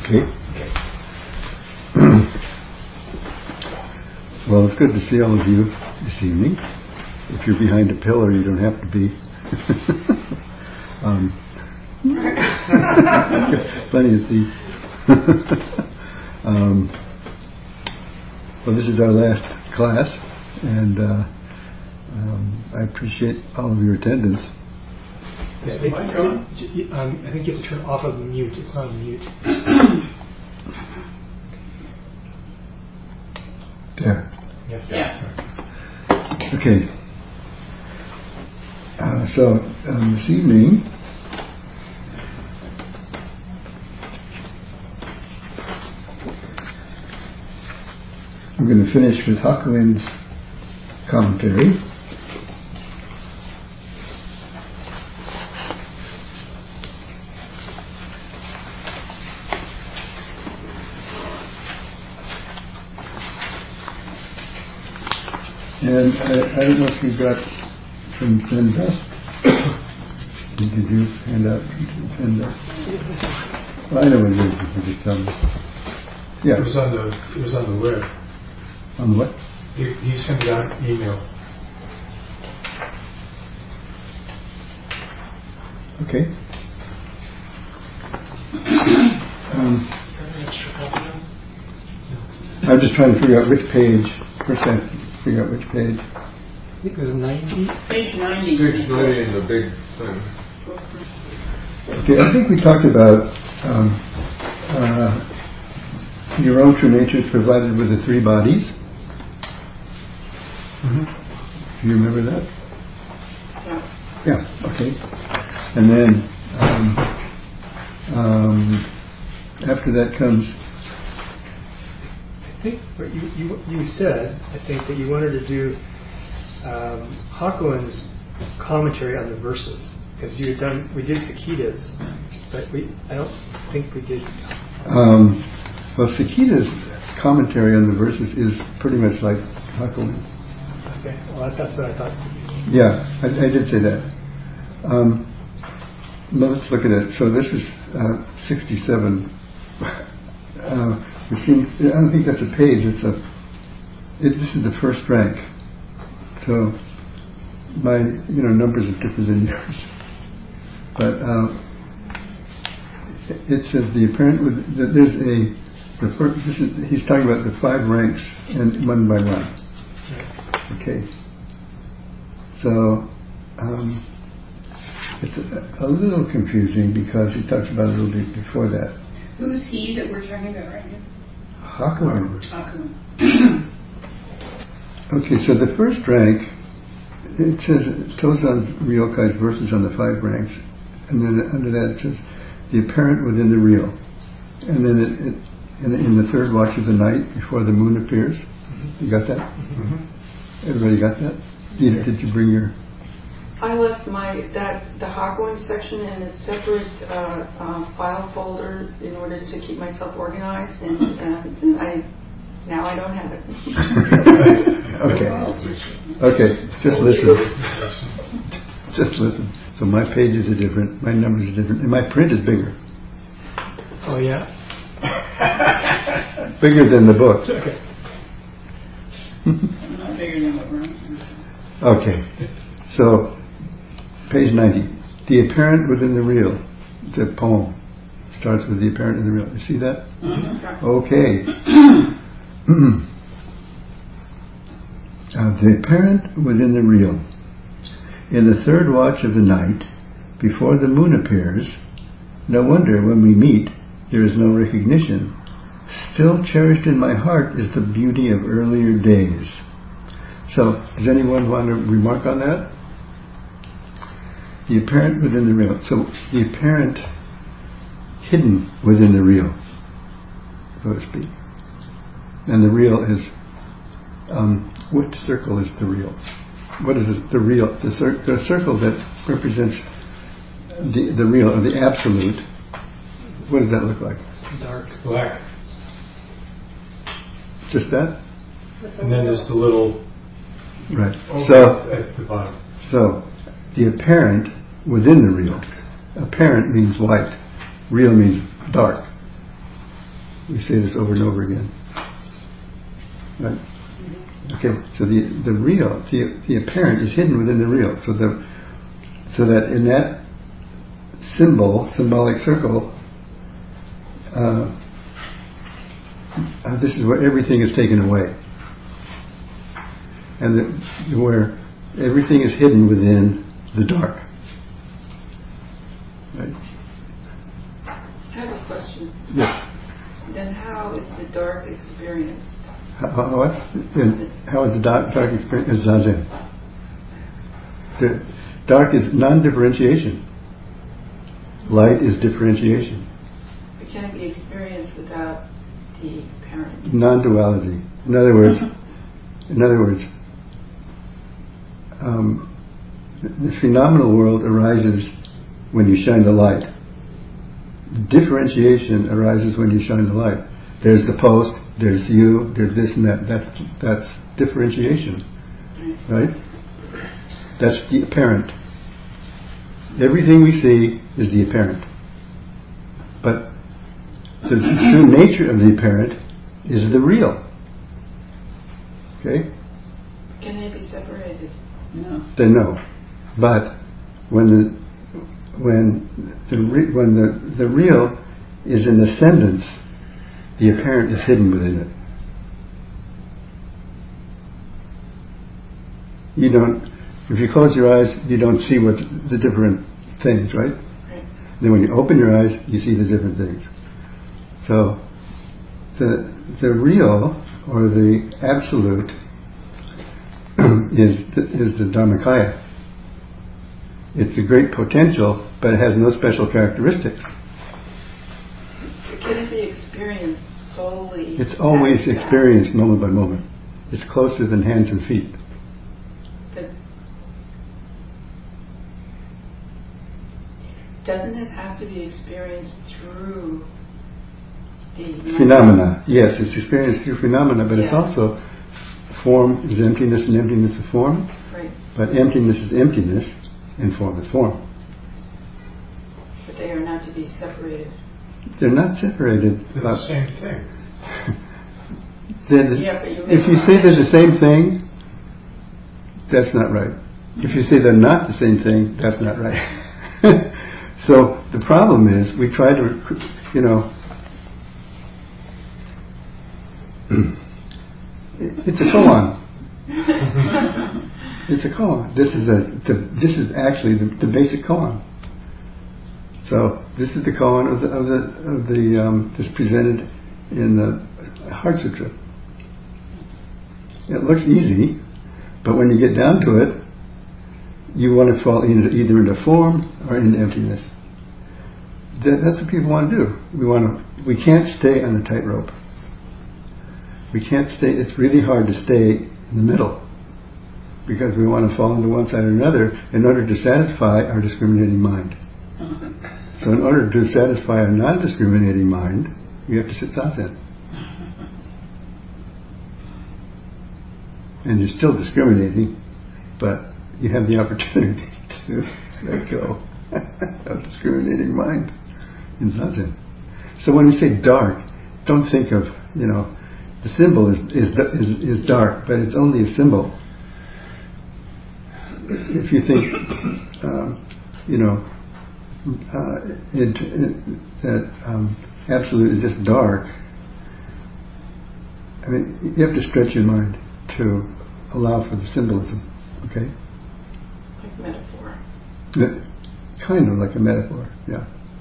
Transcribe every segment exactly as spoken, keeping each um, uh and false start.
Okay. Well, it's good to see all of you this evening. If you're behind a pillar, you don't have to be. um, plenty of seats. um, well, this is our last class, and uh, um, I appreciate all of your attendance. Is the mic on? Um, I think you have to turn off of mute. It's not on mute. There. Yes. Yeah. Okay. Uh, so um, this evening, we're going to finish with Hakuin's commentary. And I, I don't know if you got from Zen Dust. Did you hand out from Zen Dust? Well, I know what it is. You can just tell me. Yeah. It was on the. It was on the web. On the what? He, he sent it out an email. Okay. um, I'm just trying to figure out which page. First, I have to figure out which page. I think it was ninety. Page ninety. Page ninety in the big thing. Okay, I think we talked about um, uh, your own true nature is provided with the three bodies. Mm-hmm. Do you remember that? Yeah. Yeah, okay. And then um, um, after that comes... I think what you, you, you said, I think, that you wanted to do um, Hakuin's commentary on the verses. Because you had done, we did Sakita's, but we, I don't think we did. Um, well, Sakita's commentary on the verses is pretty much like Hakuin. Okay, well, that's what I thought. Yeah, I, I did say that. Um, let's look at it. So this is uh, sixty-seven. uh, it seems, I don't think that's a page. It's a. It, this is the first rank. So my, you know, numbers are different than yours. But uh, it says the apparent. There's a. The first, this is, he's talking about the five ranks and one by one. Okay. So um, it's a, a little confusing because he talks about it a little bit before that. Who's he that we're talking about right now? Hakuin. Hakuin. Okay, so the first rank, it says Tozan Ryokai's verses on the five ranks, and then under that it says the apparent within the real, and then it, it in, in the third watch of the night before the moon appears. Mm-hmm. You got that? Mm-hmm. Everybody got that? Did, did you bring your? I left my that the Hakuin section in a separate uh, uh, file folder in order to keep myself organized, and, uh, and I now I don't have it. Okay. Okay. Just listen. Just listen. So my pages are different. My numbers are different, and my print is bigger. Oh yeah. Bigger than the book. Okay. Not bigger than what we're on. Okay. So. Page ninety. The apparent within the real. The poem starts with the apparent in the real. You see that? Mm-hmm. Okay. uh, the apparent within the real. In the third watch of the night, before the moon appears, no wonder when we meet, there is no recognition. Still cherished in my heart is the beauty of earlier days. So, does anyone want to remark on that? The apparent within the real. So the apparent hidden within the real, so to speak. And the real is, um, what circle is the real? What is it, the real? The, cir- the circle that represents the, the real, or the absolute. What does that look like? Dark. Black. Just that? And then there's the little... Right. Over So, at the bottom. So, the apparent within the real. Apparent means white. Real means dark. We say this over and over again. Right? Okay, so the the real, the the apparent is hidden within the real. So the so that in that symbol, symbolic circle, uh, uh, this is where everything is taken away, and the, where everything is hidden within the dark. Right? I have a question. Yes. Then how is the dark experienced? How, how, what? And how is the dark, dark experience? Is Zazen. The dark is non-differentiation. Light is differentiation. It can be experienced without the apparent. Non-duality. In other words, in other words, um, the, the phenomenal world arises when you shine the light. Differentiation arises when you shine the light. There's the post, there's you, there's this and that. That's that's differentiation, right? That's the apparent. Everything we see is the apparent, but the true nature of the apparent is the real. Okay? Can they be separated? No. Then no, but when the when the re, when the the real is in ascendance, the apparent is hidden within it. You don't, if you close your eyes, you don't see what the different things, right? Right. Then when you open your eyes, you see the different things. So the the real or the absolute is the, is the Dharmakaya. It's a great potential, but it has no special characteristics. Can it be experienced solely? It's always as that? experienced moment by moment. It's closer than hands and feet. But doesn't it have to be experienced through the Phenomena. Yes, it's experienced through phenomena, but it's Yeah. also form is emptiness and emptiness is form. Right. But emptiness is emptiness and form is form. But they are not to be separated. They're not separated. They're but the same thing. they're the- Yeah, but you if you say they're the same thing, that's not right. If you say they're not the same thing, that's not right. So the problem is we try to, you know, it's a koan. It's a koan. This is a the, this is actually the, the basic koan. So this is the koan of the of the of the um, that's presented in the Heart Sutra. It looks easy, but when you get down to it, you want to fall into, either into form or into emptiness. That, that's what people want to do. We want to. We can't stay on the tightrope. We can't stay. It's really hard to stay in the middle because we want to fall into one side or another in order to satisfy our discriminating mind. So, in order to satisfy our non-discriminating mind, we have to sit zazen. And you're still discriminating, but you have the opportunity to let go of discriminating mind in zazen. So when you say dark, don't think of, you know, the symbol is is is, is dark, but it's only a symbol. If you think, um, you know, uh, it, it, that um, absolute is just dark, I mean, you have to stretch your mind to allow for the symbolism, okay? Like metaphor. Kind of like a metaphor, yeah.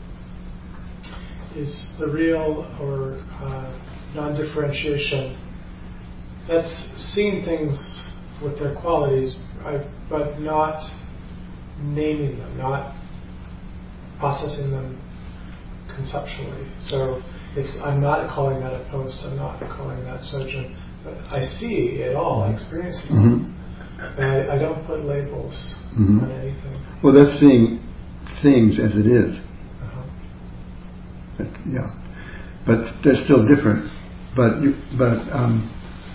Is the real or uh, non-differentiation, that's seeing things with their qualities, right, but not naming them, not processing them conceptually. So it's I'm not calling that a post, I'm not calling that sojourn, but I see it all, I experience it all. Mm-hmm. And I, I don't put labels mm-hmm. on anything. Well, that's seeing things as it is. Uh-huh. But, yeah, but they're still different. But you, but um,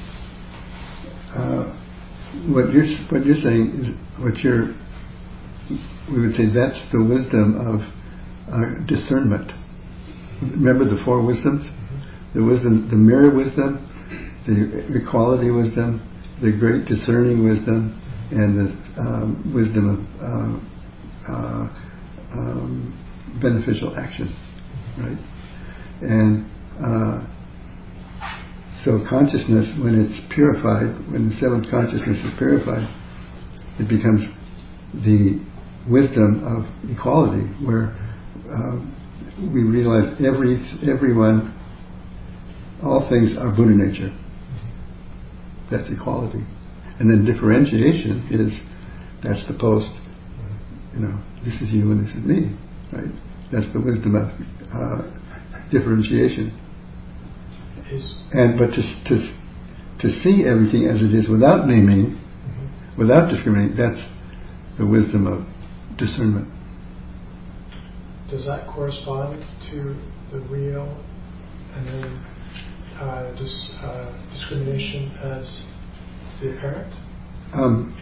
uh, what you're what you're saying is what you're. We would say that's the wisdom of uh, discernment. Remember the four wisdoms? Mm-hmm. the wisdom, the mirror wisdom, the equality wisdom, the great discerning wisdom, and the um, wisdom of uh, uh, um, beneficial action, right? And uh, so consciousness, when it's purified, when the seventh consciousness is purified, it becomes the wisdom of equality, where uh, we realize every everyone, all things are Buddha nature. That's equality. And then differentiation is, that's the post, you know, this is you and this is me, right? That's the wisdom of uh, differentiation. Is And but to, to to see everything as it is without naming, mm-hmm. without discriminating, that's the wisdom of discernment. Does that correspond to the real, and then uh, dis, uh, discrimination as the apparent? Um,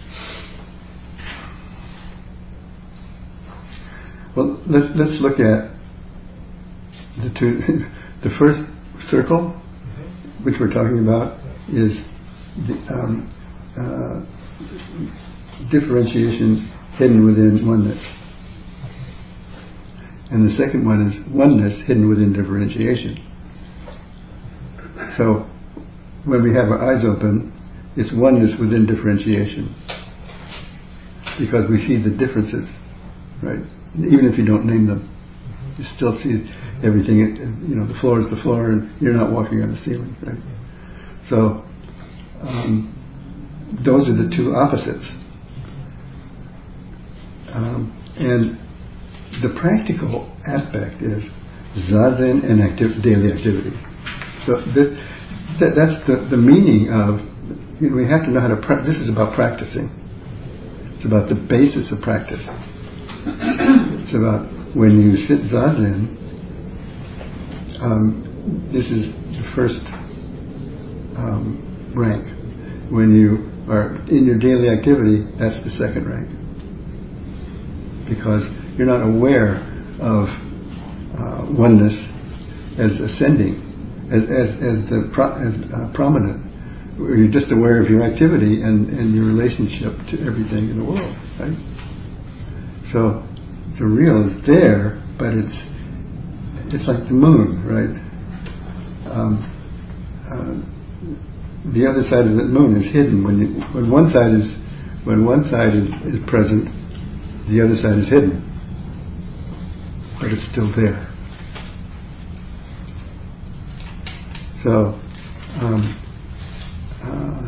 well, let's let's look at the two. The first circle, mm-hmm. which we're talking about, is the, um, uh, differentiation hidden within oneness. And the second one is oneness hidden within differentiation. So when we have our eyes open, it's oneness within differentiation. Because we see the differences, right? Even if you don't name them, you still see everything. You know, the floor is the floor, and you're not walking on the ceiling, right? So um, those are the two opposites. Um, and the practical aspect is zazen and active, daily activity. So this, that, that's the, the meaning of, you know, we have to know how to practice. This is about practicing. It's about the basis of practice. It's about when you sit zazen, um, this is the first um, rank. When you are in your daily activity, that's the second rank. Because you're not aware of uh, oneness as ascending, as as, as the pro, as uh, prominent. You're just aware of your activity and, and your relationship to everything in the world, right? So the real is there, but it's it's like the moon, right? Um, uh, the other side of the moon is hidden. When you, when one side is when one side is, is present, the other side is hidden, but it's still there. So, um, uh,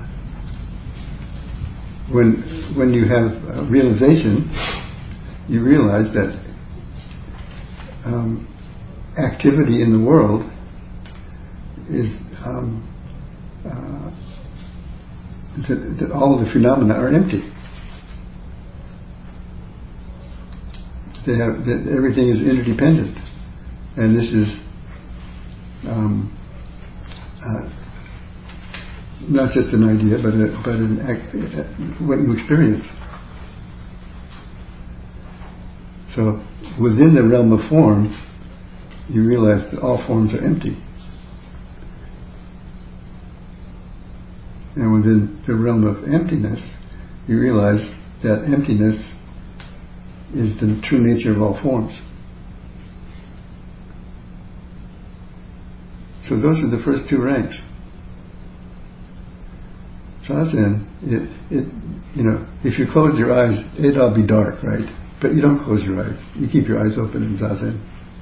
when when you have uh, realization, you realize that um, activity in the world is um, uh, that, that all of the phenomena are empty. They have, that everything is interdependent, and this is um, uh, not just an idea, but a, but an act, uh, what you experience. So, within the realm of form, you realize that all forms are empty, and within the realm of emptiness, you realize that emptiness is the true nature of all forms. So those are the first two ranks. Zazen, it, it, you know, if you close your eyes, it'll be dark, right? But you don't close your eyes. You keep your eyes open in Zazen.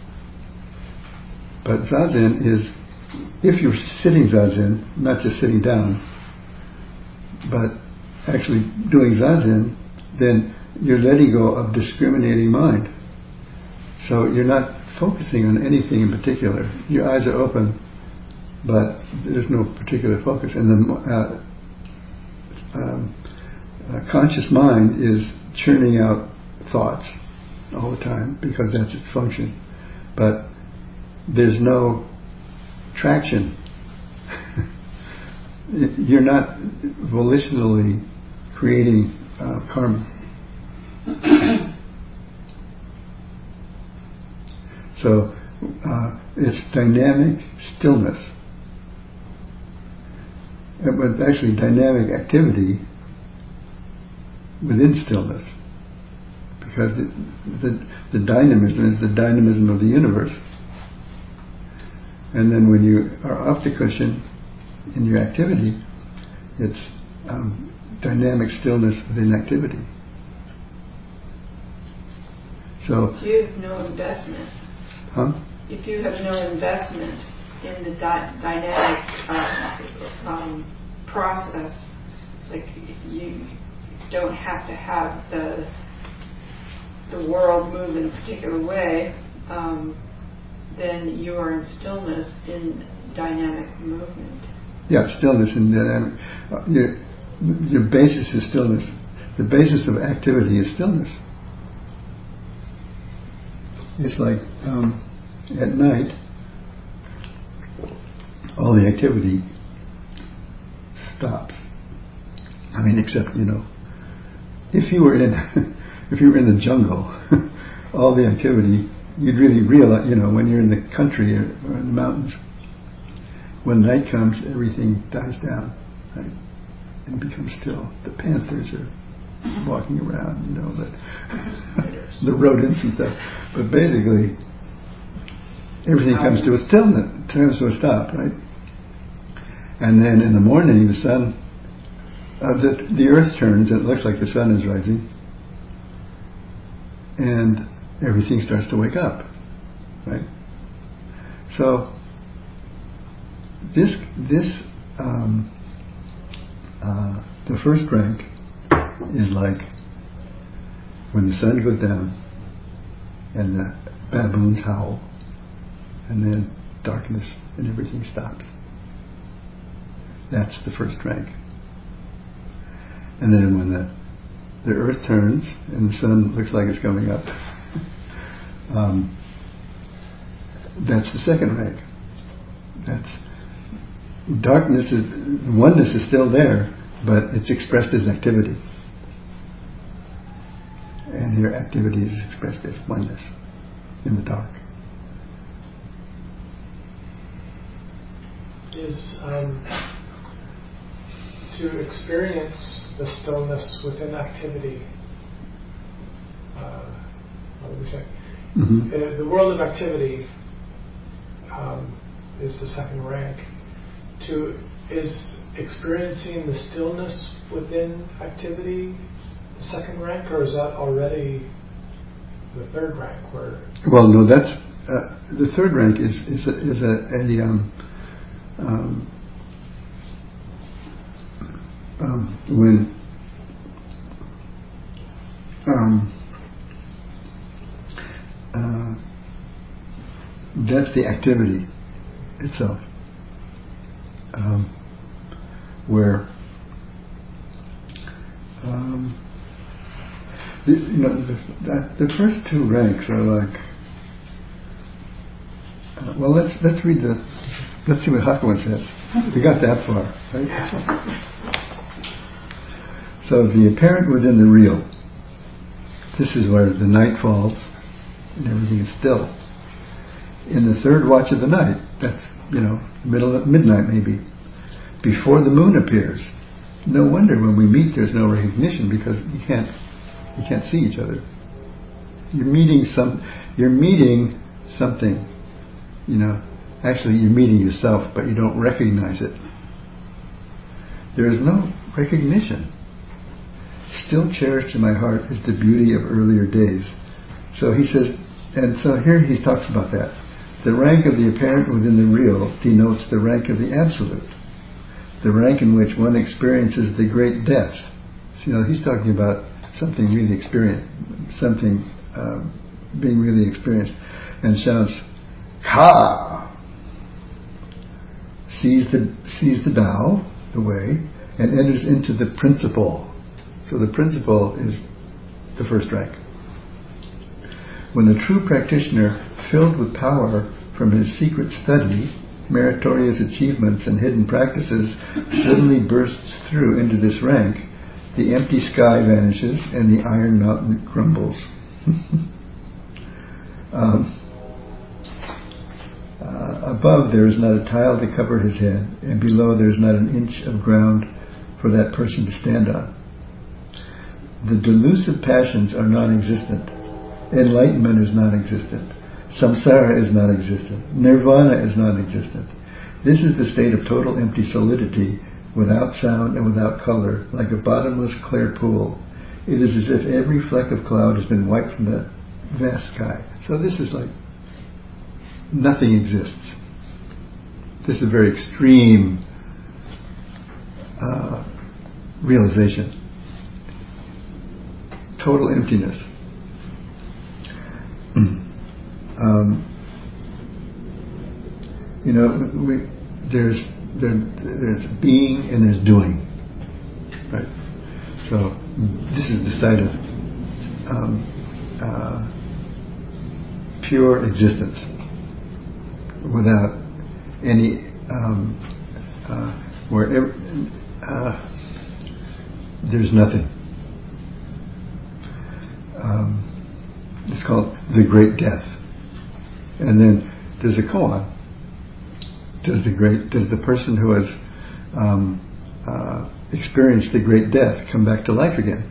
But Zazen is, if you're sitting Zazen, not just sitting down, but actually doing Zazen, then you're letting go of discriminating mind. So you're not focusing on anything in particular. Your eyes are open, but there's no particular focus. And the uh, um, uh, conscious mind is churning out thoughts all the time because that's its function. But there's no traction. You're not volitionally creating uh, karma. So, uh, it's dynamic stillness. Uh, But actually dynamic activity within stillness. Because the, the, the dynamism is the dynamism of the universe. And then when you are off the cushion in your activity, it's um, dynamic stillness within activity. So, If you have no investment, huh? if you have no investment in the di- dynamic uh, um, process, like you don't have to have the the world move in a particular way, um, then you are in stillness in dynamic movement. Yeah, stillness and dynamic. Uh, your, your basis is stillness. The basis of activity is stillness. It's like um, at night, all the activity stops. I mean, except, you know, if you were in, if you were in the jungle, all the activity, you'd really realize, you know, when you're in the country or, or in the mountains, when night comes, everything dies down, right, and becomes still. The panthers are walking around, you know, the the rodents and stuff. But basically, everything comes to a stillness, turns to a stop, right? And then in the morning, the sun, uh, the the earth turns, and it looks like the sun is rising, and everything starts to wake up, right? So this this um, uh, the first rank is like when the sun goes down and the baboons howl, and then darkness and everything stops. That's the first rank. And then when the the earth turns and the sun looks like it's coming up, um, that's the second rank. That's darkness is oneness is still there, but it's expressed as activity. And your activity is expressed as oneness in the dark. Is um, to experience the stillness within activity. Uh, what would we say? Mm-hmm. Uh, the world of activity um, is the second rank. To is experiencing the stillness within activity the second rank, or is that already the third rank? Where well, no, that's uh, the third rank is is a, is a, a um, um, um, when um, uh, that's the activity itself, um, where um, the, you know the, that, the first two ranks are like uh, well let's let's read the let's see what Hakuin says. We got that far, right? So the apparent within the real. This is where the night falls and everything is still. In the third watch of the night, that's, you know, middle of midnight maybe, before the moon appears. No wonder when we meet there's no recognition, because you can't you can't see each other. You're meeting some you're meeting something, you know. Actually you're meeting yourself, but you don't recognize it. There is no recognition. Still cherished in my heart is the beauty of earlier days. So he says, and so here he talks about that. The rank of the apparent within the real denotes the rank of the absolute, the rank in which one experiences the great death. So, you know, he's talking about something really experienced, something uh, being really experienced, and shouts, "Ka!" Sees the sees the Tao, the way, and enters into the principle. So the principle is the first rank. When the true practitioner, filled with power from his secret study, meritorious achievements and hidden practices, suddenly bursts through into this rank, the empty sky vanishes and the iron mountain crumbles. um, Above there is not a tile to cover his head, and below there is not an inch of ground for that person to stand on. The delusive passions are non-existent. Enlightenment is non-existent. Samsara is non-existent. Nirvana is non-existent. This is the state of total empty solidity, without sound and without color, like a bottomless clear pool. It is as if every fleck of cloud has been wiped from the vast sky. So this is like nothing exists. This is a very extreme uh, realization. Total emptiness. um, you know, we, there's there, there's being and there's doing, right? So this is the side of um, uh, pure existence, without any um, uh, where ev- uh, there's nothing. Um, it's called the Great Death, and then there's a koan. Does the great does the person who has um, uh, experienced the Great Death come back to life again?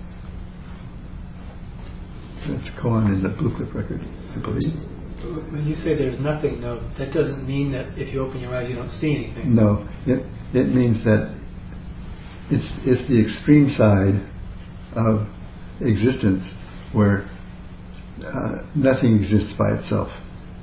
That's a koan in the Blue Cliff record, I believe. When you say there's nothing, no, that doesn't mean that if you open your eyes you don't see anything. No, it it means that it's it's the extreme side of existence where uh, nothing exists by itself.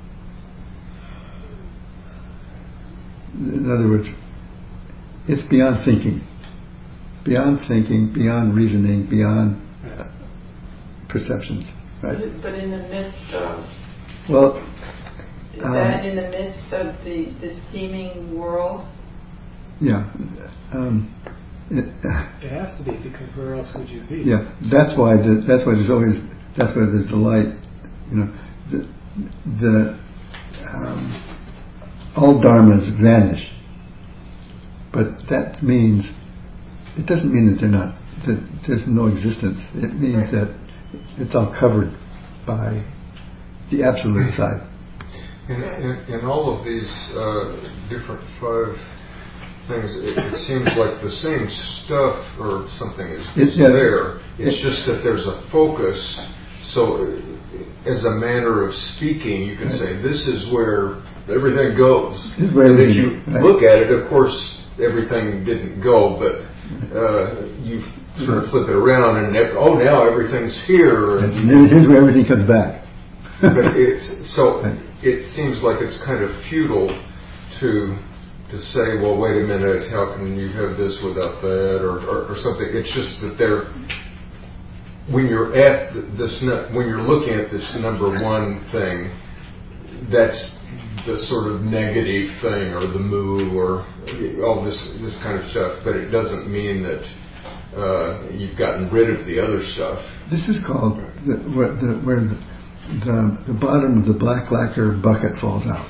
In other words, it's beyond thinking, beyond thinking, beyond reasoning, beyond uh, perceptions. Right? But in the midst of well, is um, that in the midst of the, the seeming world? Yeah. Um, it, It has to be, because where else would you be? Yeah, that's why the, that's why there's always that's why there's delight. You know, the the um, all dharmas vanish, but that means it doesn't mean that they're not that there's no existence. It means Right. that it's all covered by the absolute side. In, in, in all of these uh, different five things, it, it seems like the same stuff or something is, is It- yeah, there. It's it- just that there's a focus. So, uh, as a manner of speaking, you can Right. say this is where everything goes. This is where And if everything- you right. look at it, of course, everything didn't go, but uh, you sort of flip it around and ev- oh, now everything's here. And here's where everything comes back. But it's so Right. it seems like it's kind of futile to to say, well, wait a minute, how can you have this without that, or, or, or something. It's just that they're when you're at this nu- when you're looking at this number one thing, that's the sort of negative thing, or the moo, or all this this kind of stuff. But it doesn't mean that uh, you've gotten rid of the other stuff. This is called the, where, the, where the, the the bottom of the black lacquer bucket falls out.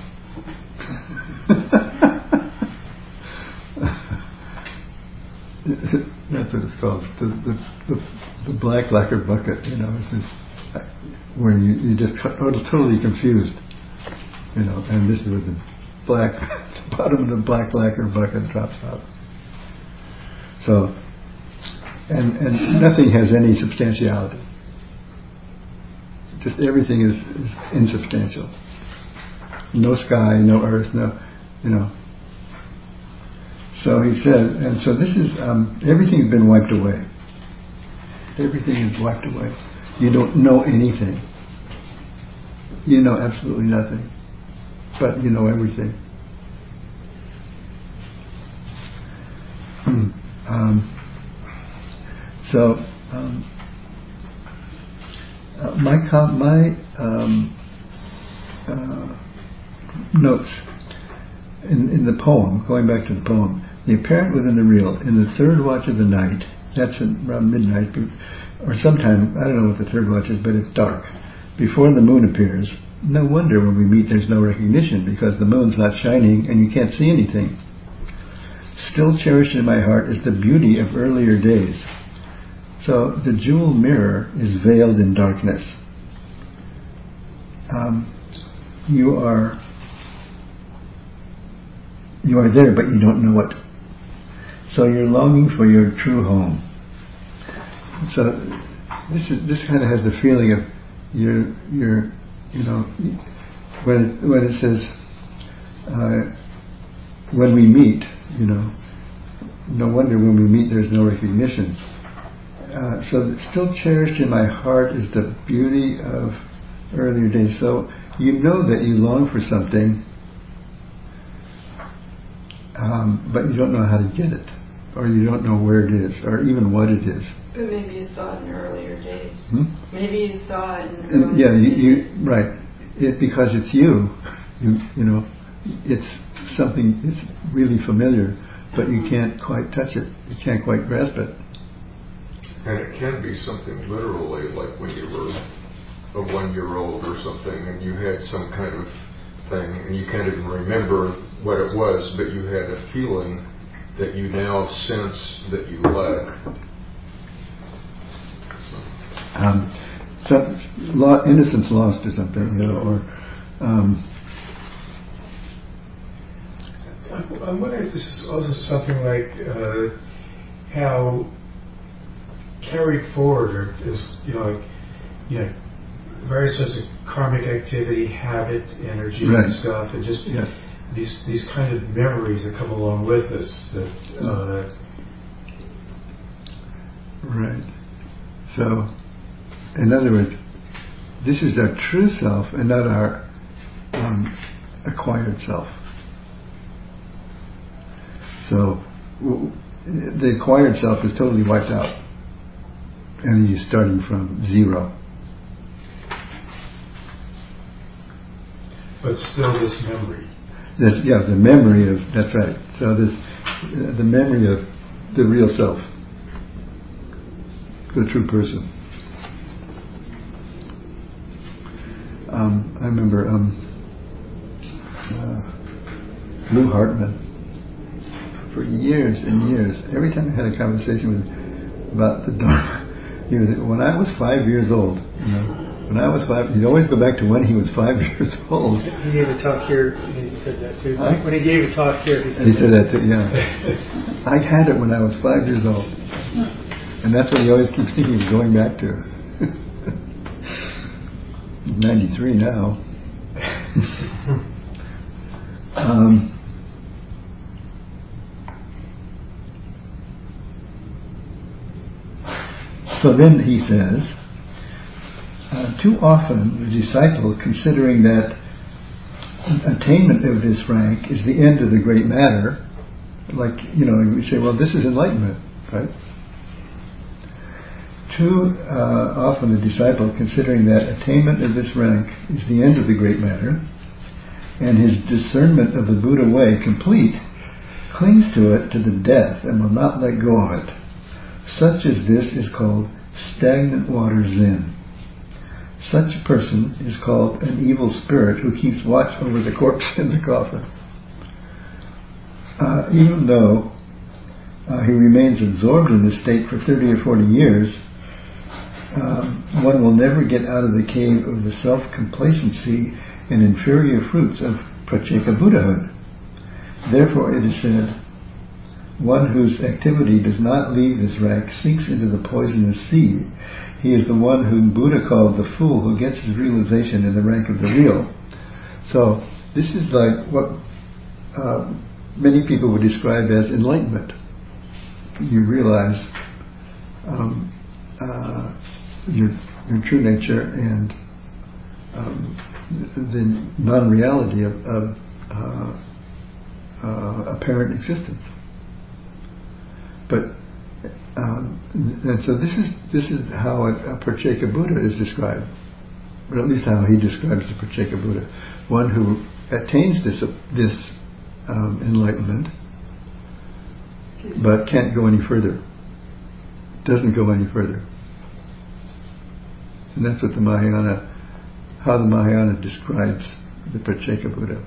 That's what it's called. The, the, the, the black lacquer bucket, you know, is this, where you, you just totally confused, you know, and this is where the black, the bottom of the black lacquer bucket drops out. So, and, and nothing has any substantiality. Just everything is, is insubstantial. No sky, no earth, no, you know. So he said, and so this is, um, everything's been wiped away. Everything is wiped away. You don't know anything. You know absolutely nothing. But you know everything. um, so, um, uh, my com- my um, uh, notes in, in the poem, going back to the poem, the apparent within the real, in the third watch of the night, that's around midnight, or sometime, I don't know what the third watch is, but it's dark, before the moon appears. No wonder when we meet there's no recognition, because the moon's not shining and you can't see anything. Still cherished in my heart is the beauty of earlier days. So the jewel mirror is veiled in darkness. Um, you are you are there, but you don't know it. So you're longing for your true home. So this is this kind of has the feeling of you're you're you know when when it says uh, when we meet, you know, no wonder when we meet there's no recognition. Uh, so still cherished in my heart is the beauty of earlier days. So you know that you long for something, um, but you don't know how to get it, or you don't know where it is, or even what it is. But maybe you saw it in earlier days. Hmm? Maybe you saw it in And earlier yeah, you, days. you right. It because it's you. You you know, it's something. It's really familiar, but you can't quite touch it. You can't quite grasp it. And it can be something literally, like when you were a one-year-old or something, and you had some kind of thing, and you can't even remember what it was, but you had a feeling that you now sense that you lack. Um, so, lo- innocence lost or something, you know, or um, I'm wondering if this is also something like uh, how carried forward, or is you know, like, you know, various sorts of karmic activity, habit, energy, right. and stuff, and just yes. these these kind of memories that come along with us. That uh, right. So, in other words, this is our true self and not our um, acquired self. So, w- the acquired self is totally wiped out, and he's starting from zero. but still this memory. This, yeah, the memory of, that's right. So this, uh, the memory of the real self, the true person. Um, I remember um, uh, Lou Hartman, for years and years, every time I had a conversation with him about the Dharma, he was, when I was five years old, you know, when I was five, he'd always go back to when he was five years old. He gave a talk here, and he said that too. Huh? When he gave a talk here, he said, He said that too, yeah. I had it when I was five years old. And that's what he always keeps thinking of going back to. ninety-three now. um, so then he says, uh, too often the disciple, considering that attainment of this rank is the end of the great matter, like, you know, we say, well, this is enlightenment, right? Too uh, often the disciple, considering that attainment of this rank is the end of the great matter, and his discernment of the Buddha way complete, clings to it to the death and will not let go of it. Such as this is called stagnant water Zen. Such a person is called an evil spirit who keeps watch over the corpse in the coffin. Uh, even though uh, he remains absorbed in this state for thirty or forty years, Um, one will never get out of the cave of the self-complacency and inferior fruits of Pratyeka Buddhahood. Therefore it is said, one whose activity does not leave this rank sinks into the poisonous sea. He is the one whom Buddha called the fool who gets his realization in the rank of the real. So this is like what uh, many people would describe as enlightenment. You realize um, uh, Your, your true nature and um, the non-reality of, of uh, uh, apparent existence. But um, and so this is this is how a, a Pratyeka Buddha is described, or at least how he describes the Pratyeka Buddha, one who attains this this um, enlightenment, but can't go any further. Doesn't go any further. And that's what the Mahayana, how the Mahayana describes the Pratyeka Buddha.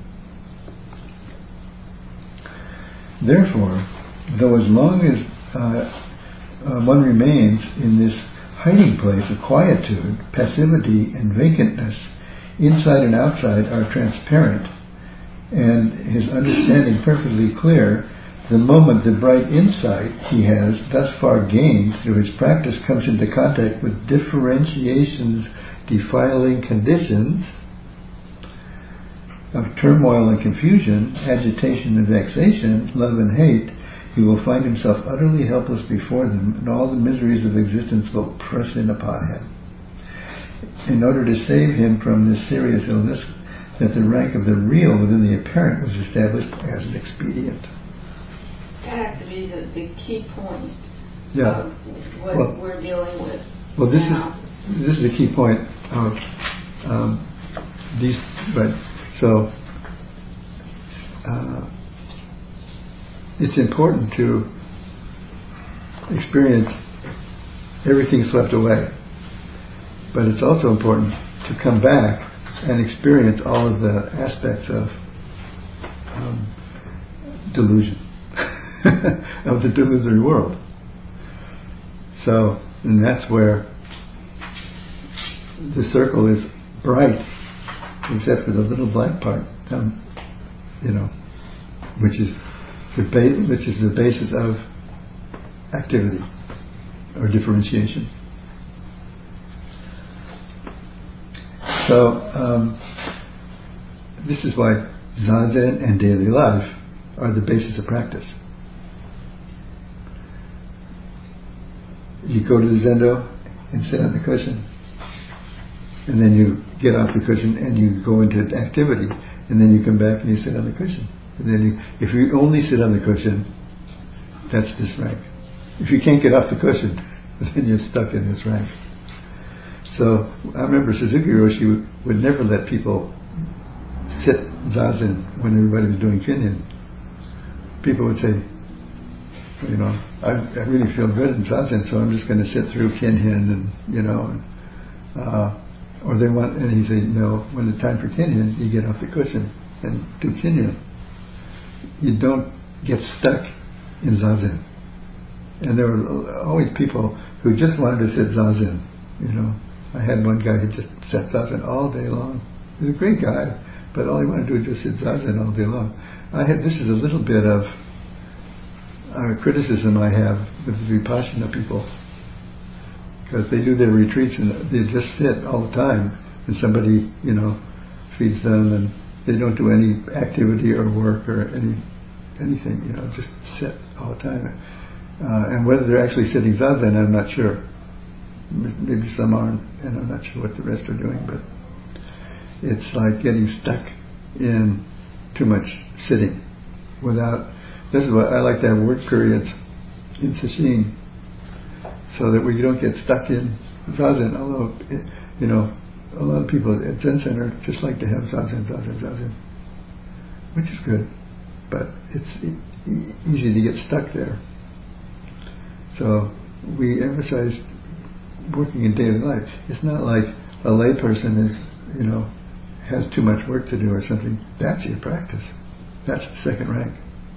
Therefore, though as long as uh, uh, one remains in this hiding place of quietude, passivity, and vacantness, inside and outside are transparent, and his understanding perfectly clear, the moment the bright insight he has thus far gained through his practice comes into contact with differentiations, defiling conditions of turmoil and confusion, agitation and vexation, love and hate, he will find himself utterly helpless before them, and all the miseries of existence will press in upon him. In order to save him from this serious illness, that the rank of the real within the apparent was established as an expedient. That has to be the, the key point Yeah. of what Well- we're dealing with Well, this now. is this is the key point of um, these. Right. So uh, it's important to experience everything swept away, but it's also important to come back and experience all of the aspects of um, delusion, of the delusory world. So, and that's where the circle is bright, except for the little black part, um, you know, which is the ba- which is the basis of activity or differentiation. So um, this is why Zazen and daily life are the basis of practice. You go to the Zendo and sit on the cushion, and then you get off the cushion and you go into activity, and then you come back and you sit on the cushion. And then you, if you only sit on the cushion, that's this rank. If you can't get off the cushion, then you're stuck in this rank. So I remember Suzuki Roshi would, would never let people sit zazen when everybody was doing kinhin. People would say, you know, I, I really feel good in zazen, so I'm just going to sit through kinhin, and you know, and, uh, or they want, and he said, no, when it's time for kinhin, you get off the cushion and do kinhin. You don't get stuck in zazen. And there were always people who just wanted to sit zazen, you know. I had one guy who just sat zazen all day long. He was a great guy, but all he wanted to do was just sit zazen all day long. I had, this is a little bit of a criticism I have with the Vipassana people, because they do their retreats and they just sit all the time, and somebody, you know, feeds them, and they don't do any activity or work or any anything, you know, just sit all the time. Uh, and whether they're actually sitting zazen, I'm not sure. Maybe some aren't, and I'm not sure what the rest are doing, but it's like getting stuck in too much sitting without. This is what I like to have work periods in sesshin, so that we don't get stuck in zazen. Although, you know, a lot of people at Zen Center just like to have zazen, zazen, zazen, which is good, but it's e- easy to get stuck there. So we emphasize working in daily life. It's not like a layperson is, you know, has too much work to do or something. That's your practice. That's the second rank.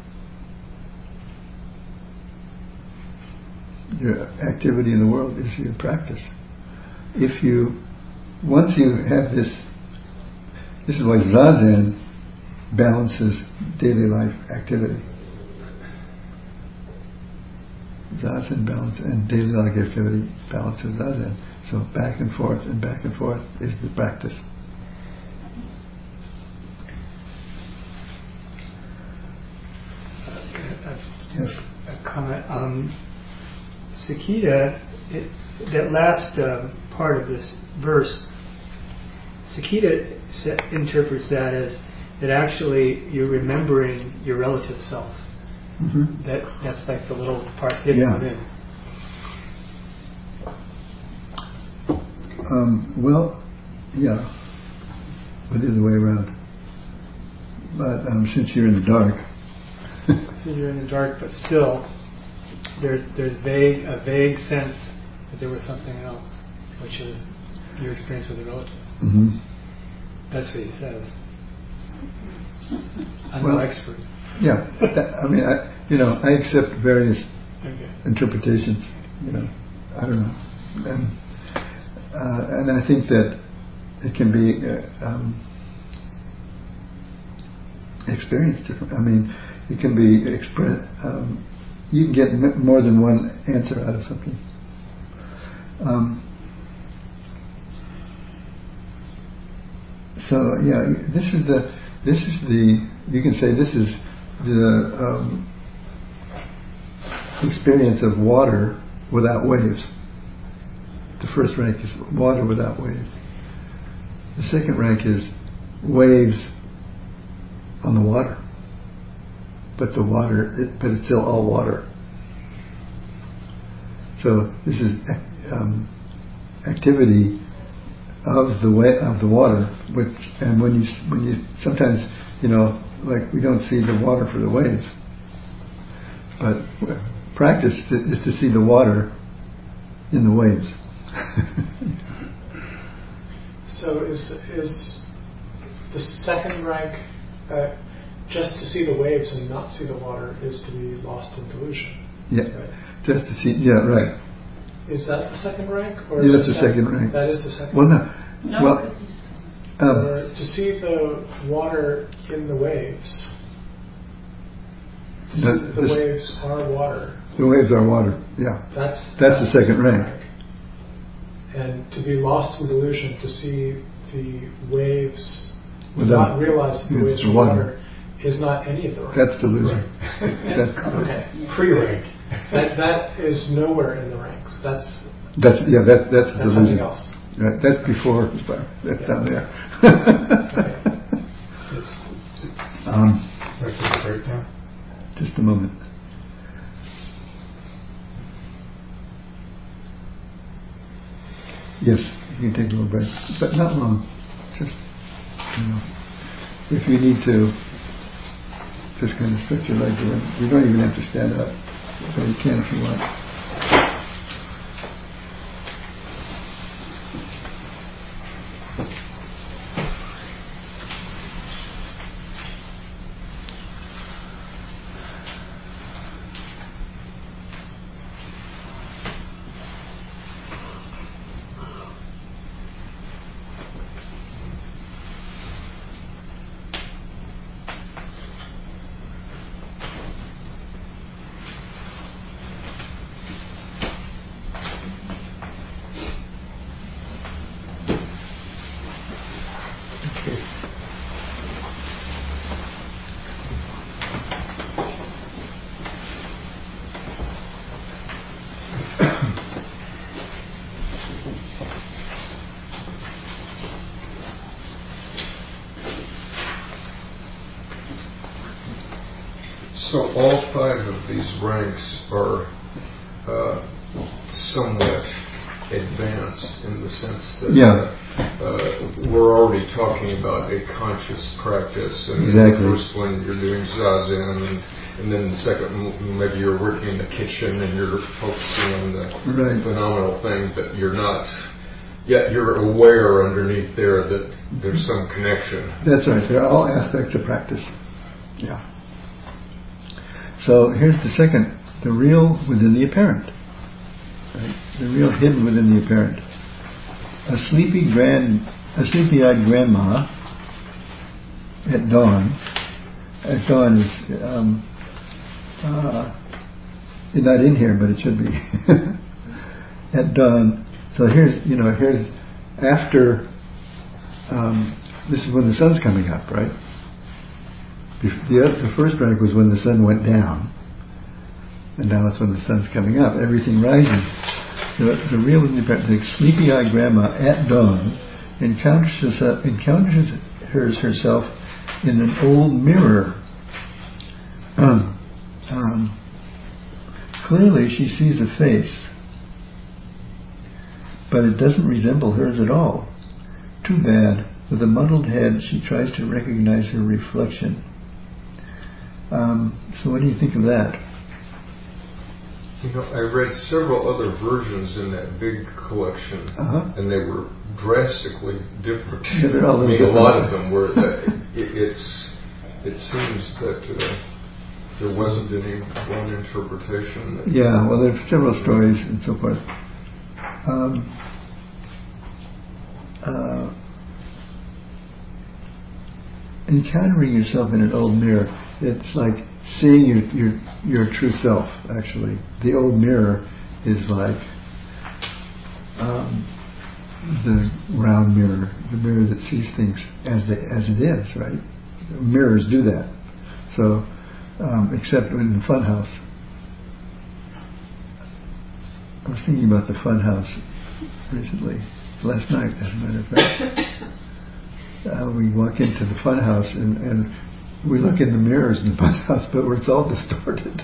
Your activity in the world is your practice. If you, once you have this, this is why Zazen balances daily life activity. Zazen balance and daily life activity balances Zazen. So back and forth and back and forth is the practice. Yes. A comment. Um, Sakita, it, that last uh, part of this verse, Sakita se- interprets that as that actually you're remembering your relative self. Mm-hmm. That that's like the little part hidden Yeah. within. Um, well, yeah, but the other way around. But um, since you're in the dark, So you're in the dark, but still, there's there's vague a vague sense that there was something else, which is your experience with a relative. mm-hmm. That's what he says. I'm Well, no expert. yeah, that, I mean, I, you know, I accept various Okay. interpretations. You know, I don't know, and, uh, and I think that it can be uh, um, experienced different. I mean, it can be express. Um, you can get m- more than one answer out of something. Um, so yeah, this is the this is the you can say this is the um, experience of water without waves. The first rank is water without waves. The second rank is waves on the water, but the water, it, but it's still all water. So this is um, activity of the way of the water, which and when you when you sometimes you know like we don't see the water for the waves, but practice is to see the water in the waves. So is is the second rank uh, just to see the waves and not see the water is to be lost in delusion? Yeah, right? Just to see. Yeah, right. Is that the second rank, or Yeah, is that's the second rank. That is the second. Well, rank. no. No, well, because he's. um, Or to see the water in the waves. To No, see that the this- waves are water. the waves are water. Yeah, That's That's the second rank. And to be lost in delusion, to see the waves, Without- not realize that the it's waves are water. water, is not any of the ranks. that's delusion. That's Okay, pre-rank. That that is nowhere in the ranks. That's that's yeah. That that's, that's delusion. something else. Right, that's before. That's Yeah. down there. Okay. It's, it's, um, let's take a break now. just a moment. Yes, you can take a little break, but not long. Just, you know, if you need to, just kind of stretch your legs around. You don't even have to stand up, but you can if you want. So all five of these ranks are uh, somewhat advanced in the sense that Yeah. uh, uh, we're already talking about a conscious practice. And Exactly. the first one you're doing zazen, and, and then the second m- maybe you're working in the kitchen and you're focusing on the Right. phenomenal thing, but you're not. Yet you're aware underneath there that there's some connection. That's right. They're all aspects of practice. Yeah. So here's the second: the real within the apparent. Right? The real hidden within the apparent. A sleepy grand, a sleepy-eyed grandma at dawn. At dawn is um, uh, it's not in here, but it should be. At dawn. So here's, you know, here's after. Um, this is when the sun's coming up, right? Bef- The, the first rank was when the sun went down, and now it's when the sun's coming up. Everything rises. The, the real, the sleepy-eyed grandma at dawn encounters herself, encounters hers herself in an old mirror. Um, um, clearly, she sees a face, but it doesn't resemble hers at all. Too bad. With a muddled head, she tries to recognize her reflection. Um, so what do you think of that? You know, I read several other versions in that big collection, Uh-huh. and they were drastically different. Yeah, they're all a I mean, little a lot different. of them were. That it, it's. It seems that uh, there wasn't any one interpretation. That Yeah, well, there are several stories and so forth. Um, uh, encountering yourself in an old mirror, it's like seeing your, your your true self. Actually, the old mirror is like um, the round mirror, the mirror that sees things as they, as it is. Right? Mirrors do that. So, um, except in the Funhouse, I was thinking about the Funhouse recently, last night, as a matter of fact. Uh, we walk into the Funhouse and, and we look in the mirrors in the Funhouse, but it's all distorted.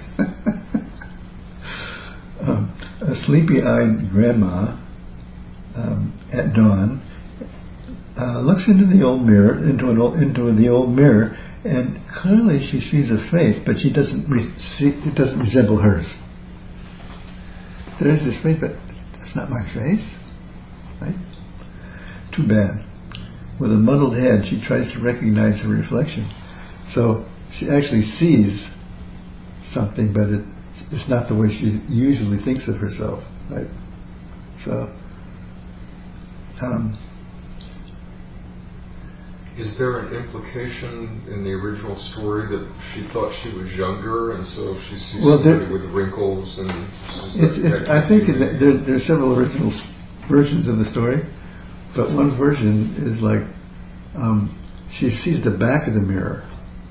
um, a sleepy-eyed grandma um, at dawn uh, looks into the old mirror, into an old, into the old mirror, and clearly she sees a face, but she doesn't re- see, it doesn't resemble hers. There's this face, but that's not my face, right? Too bad. With a muddled head, she tries to recognize her reflection. So she actually sees something, but it, it's not the way she usually thinks of herself, right? So, um, is there an implication in the original story that she thought she was younger, and so if she sees well, somebody there, with wrinkles, and it's, it's, I think that there, there are several original versions of the story, but one version is like um, she sees the back of the mirror,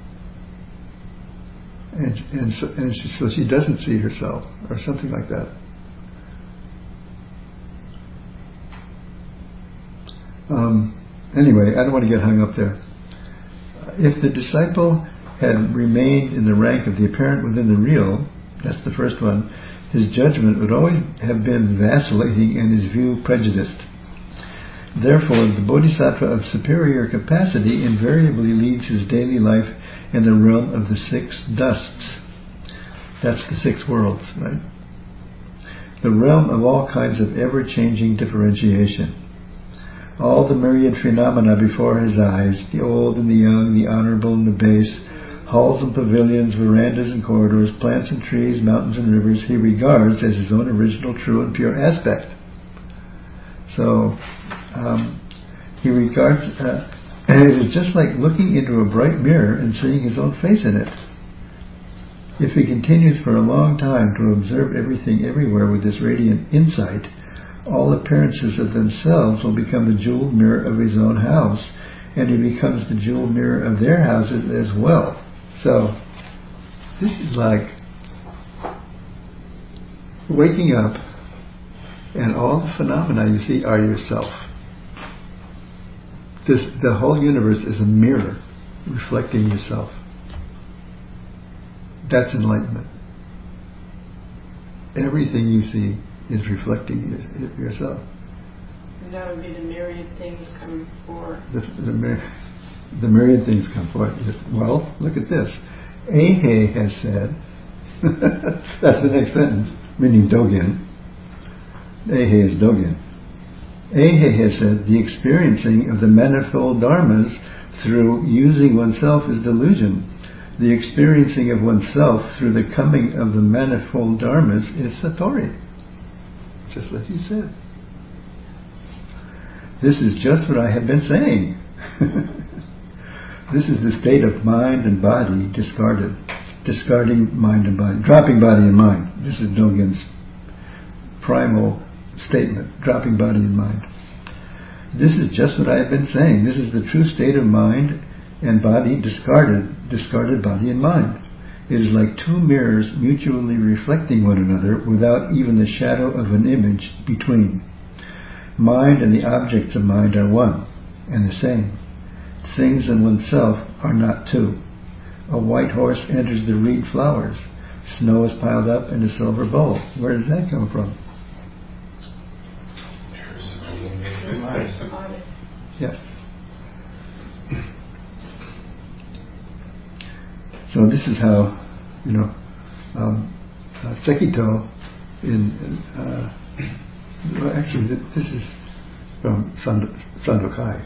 and and so, and she, so she doesn't see herself, or something like that. Um, Anyway, I don't want to get hung up there. If the disciple had remained in the rank of the apparent within the real, that's the first one, his judgment would always have been vacillating and his view prejudiced. Therefore, the bodhisattva of superior capacity invariably leads his daily life in the realm of the six dusts. That's the six worlds, right? The realm of all kinds of ever-changing differentiation. All the myriad phenomena before his eyes, the old and the young, the honorable and the base, halls and pavilions, verandas and corridors, plants and trees, mountains and rivers, he regards as his own original, true and pure aspect. So, um, he regards, uh, and it is just like looking into a bright mirror and seeing his own face in it. If he continues for a long time to observe everything everywhere with this radiant insight, all appearances of themselves will become the jeweled mirror of his own house, and he becomes the jeweled mirror of their houses as well. So, this is like waking up, and all the phenomena you see are yourself. This, the whole universe is a mirror reflecting yourself. That's enlightenment. Everything you see is reflecting your, yourself. And that would be the myriad things come forth. The, the, the myriad things come forth. Well, look at this. Eihei has said, that's the next sentence, meaning Dogen. Eihei is Dogen. Eihei has said, the experiencing of the manifold dharmas through using oneself is delusion. The experiencing of oneself through the coming of the manifold dharmas is satori. Just as you said. This is just what I have been saying. This is the state of mind and body discarded. Discarding mind and body. Dropping body and mind. This is Dogen's primal statement. Dropping body and mind. This is just what I have been saying. This is the true state of mind and body discarded. Discarded body and mind. It is like two mirrors mutually reflecting one another without even the shadow of an image between. Mind and the objects of mind are one and the same. Things and oneself are not two. A white horse enters the reed flowers. Snow is piled up in a silver bowl. Where does that come from? Yes. So this is how, you know, um, uh, Sekito in, uh, well actually this is from Sando, Sandokai.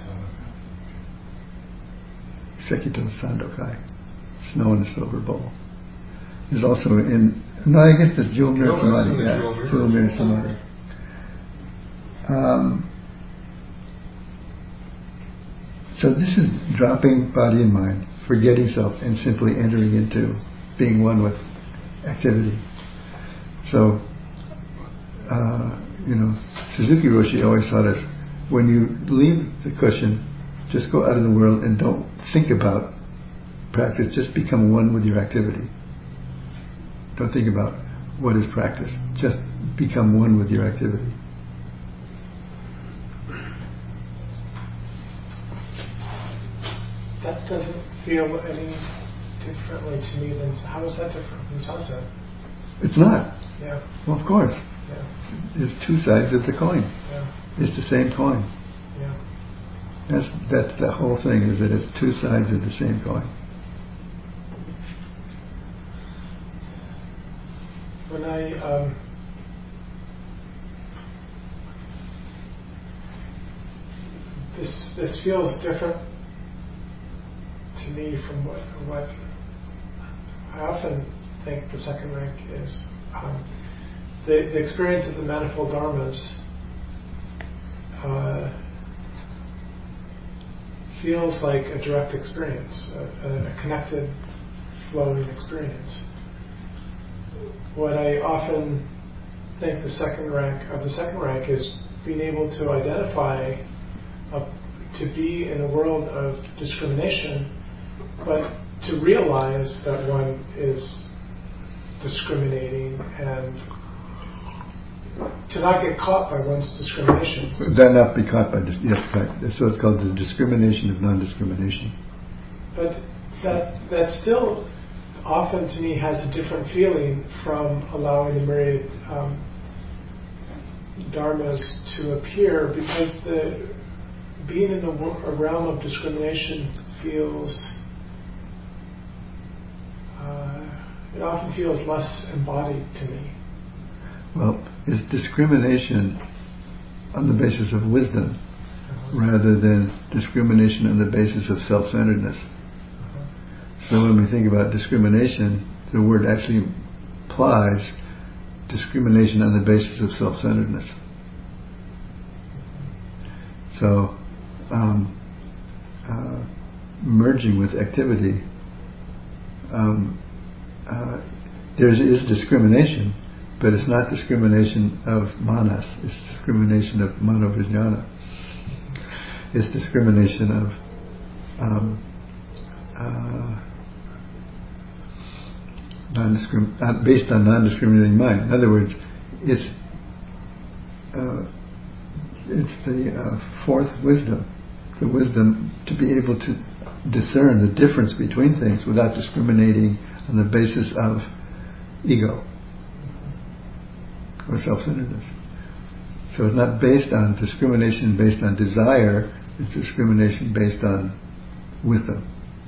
Sekito Sandokai. Snow in a silver bowl. There's also in, no I guess there's Jewel Mirror Samadhi. Yeah, Jewel Mirror Samadhi. Um, So this is dropping body and mind, forgetting self, and simply entering into being one with activity. So, uh, you know, Suzuki Roshi always taught us, when you leave the cushion, just go out in the world and don't think about practice, just become one with your activity. Don't think about what is practice, just become one with your activity. That doesn't feel any differently to me than, how is that different from sunset? It's not. Yeah. Well, of course. Yeah. There's two sides of the coin. Yeah. It's the same coin. Yeah. That's that's the whole thing, is that it's two sides of the same coin. When I um, this this feels different to me from what what I often think the second rank is. Um, the, the experience of the manifold dharmas uh, feels like a direct experience, a, a connected, flowing experience. What I often think the second rank of the second rank is being able to identify, a, to be in a world of discrimination, but to realize that one is discriminating and to not get caught by one's discriminations. Then not be caught by dis- yes, right. So it's called the discrimination of non-discrimination. But that that still often to me has a different feeling from allowing the myriad um, dharmas to appear, because the being in the a realm of discrimination feels uh, it often feels less embodied to me. Well, it's discrimination on the basis of wisdom, uh-huh, rather than discrimination on the basis of self-centeredness. Uh-huh. So when we think about discrimination, the word actually implies discrimination on the basis of self-centeredness. So um, uh, merging with activity, um, uh, there is discrimination, but it's not discrimination of manas, it's discrimination of manovijnana. It's discrimination of um, uh, non-discrim- uh, based on non-discriminating mind. In other words, it's uh, it's the uh, fourth wisdom, the wisdom to be able to discern the difference between things without discriminating on the basis of ego or self-centeredness. So it's not based on discrimination based on desire, it's discrimination based on wisdom.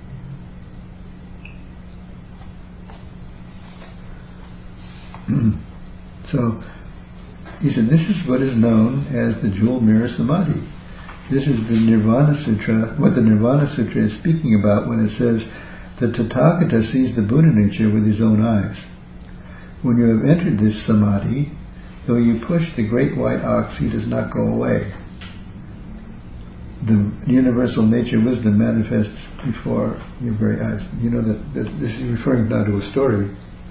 So he said, this is what is known as the jewel mirror samadhi. This is the Nirvana Sutra, what the Nirvana Sutra is speaking about when it says, the Tathagata sees the Buddha nature with his own eyes. When you have entered this samadhi, though you push the great white ox, he does not go away. The universal nature wisdom manifests before your very eyes. You know that, that this is referring now to a story,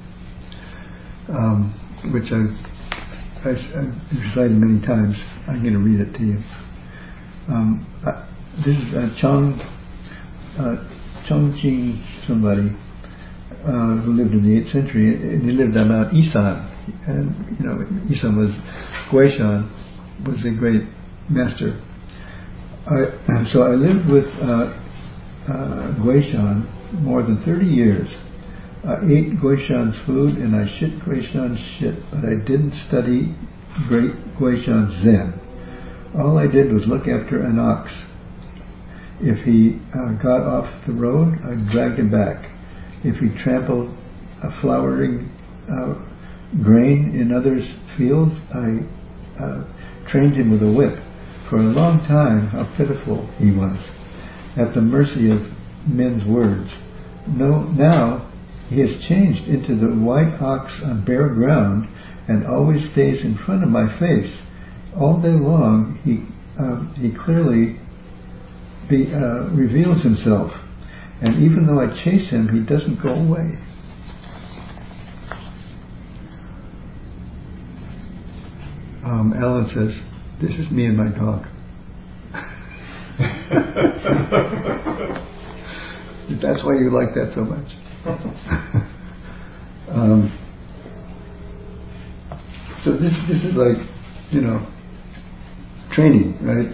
um, which I've, I've, I've recited many times. I'm going to read it to you. Um, uh, this is uh, Chong uh, Chongqing somebody uh, who lived in the eighth century, and he lived on Mount Isan. And you know, Isan was Guishan was a great master. I, so I lived with uh, uh, Guishan more than thirty years. I ate Guishan's food and I shit Guishan's shit, but I didn't study great Guishan's Zen. All I did was look after an ox. If he uh, got off the road, I dragged him back. If he trampled a flowering uh, grain in others' fields, I uh, trained him with a whip. For a long time, how pitiful he was, at the mercy of men's words. No, now he has changed into the white ox on bare ground and always stays in front of my face. All day long, he uh, he clearly be, uh, reveals himself. And even though I chase him, he doesn't go away. Um, Alan says, "This is me and my dog." That's why you like that so much. um, so this this is like, you know, training, right?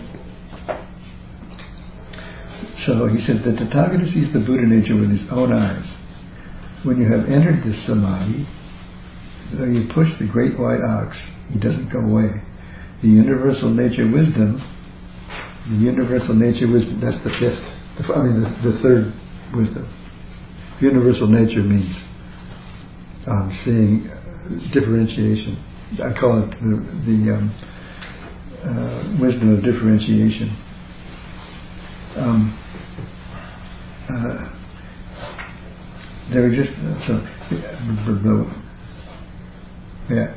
So he said, the Tathagata sees the Buddha nature with his own eyes. When you have entered this samadhi, though you push the great white ox, he doesn't go away. The universal nature wisdom, the universal nature wisdom, that's the fifth, the, I mean the, the third wisdom. Universal nature means um, seeing differentiation. I call it the, the um, uh, wisdom of differentiation. Um, uh, there exists so yeah.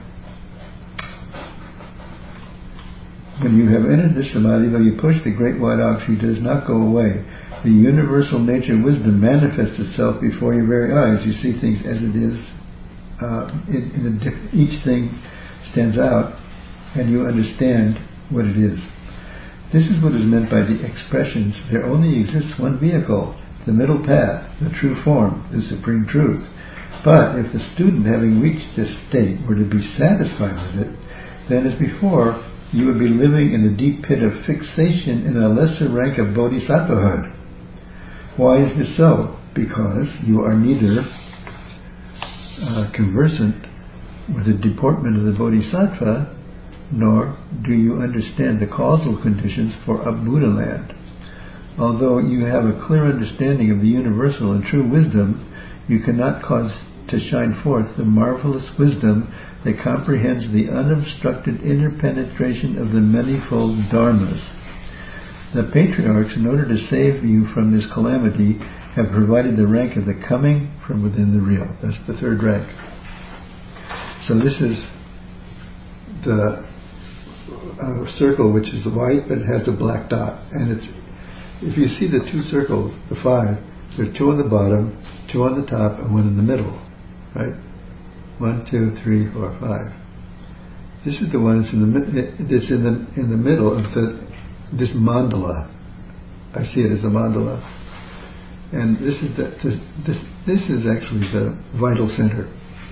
When you have entered this samadhi, though you push the great white ox, he does not go away. The universal nature wisdom manifests itself before your very eyes. You see things as it is. Uh, in, in a diff- each thing stands out, and you understand what it is. This is what is meant by the expressions, there only exists one vehicle, the middle path, the true form, the supreme truth. But if the student, having reached this state, were to be satisfied with it, then as before, you would be living in a deep pit of fixation in a lesser rank of bodhisattvahood. Why is this so? Because you are neither uh, conversant with the deportment of the bodhisattva, nor do you understand the causal conditions for a Buddha land. Although you have a clear understanding of the universal and true wisdom, you cannot cause to shine forth the marvelous wisdom that comprehends the unobstructed inner penetration of the manifold dharmas. The patriarchs, in order to save you from this calamity, have provided the rank of the coming from within the real. That's the third rank. So this is the uh, circle, which is white but it has a black dot, and it's, if you see the two circles, the five, there are two on the bottom, two on the top, and one in the middle, right? One, two, three, four, five. This is the one that's in the that's in the in the middle of the this mandala. I see it as a mandala, and this is the this this, this is actually the vital center,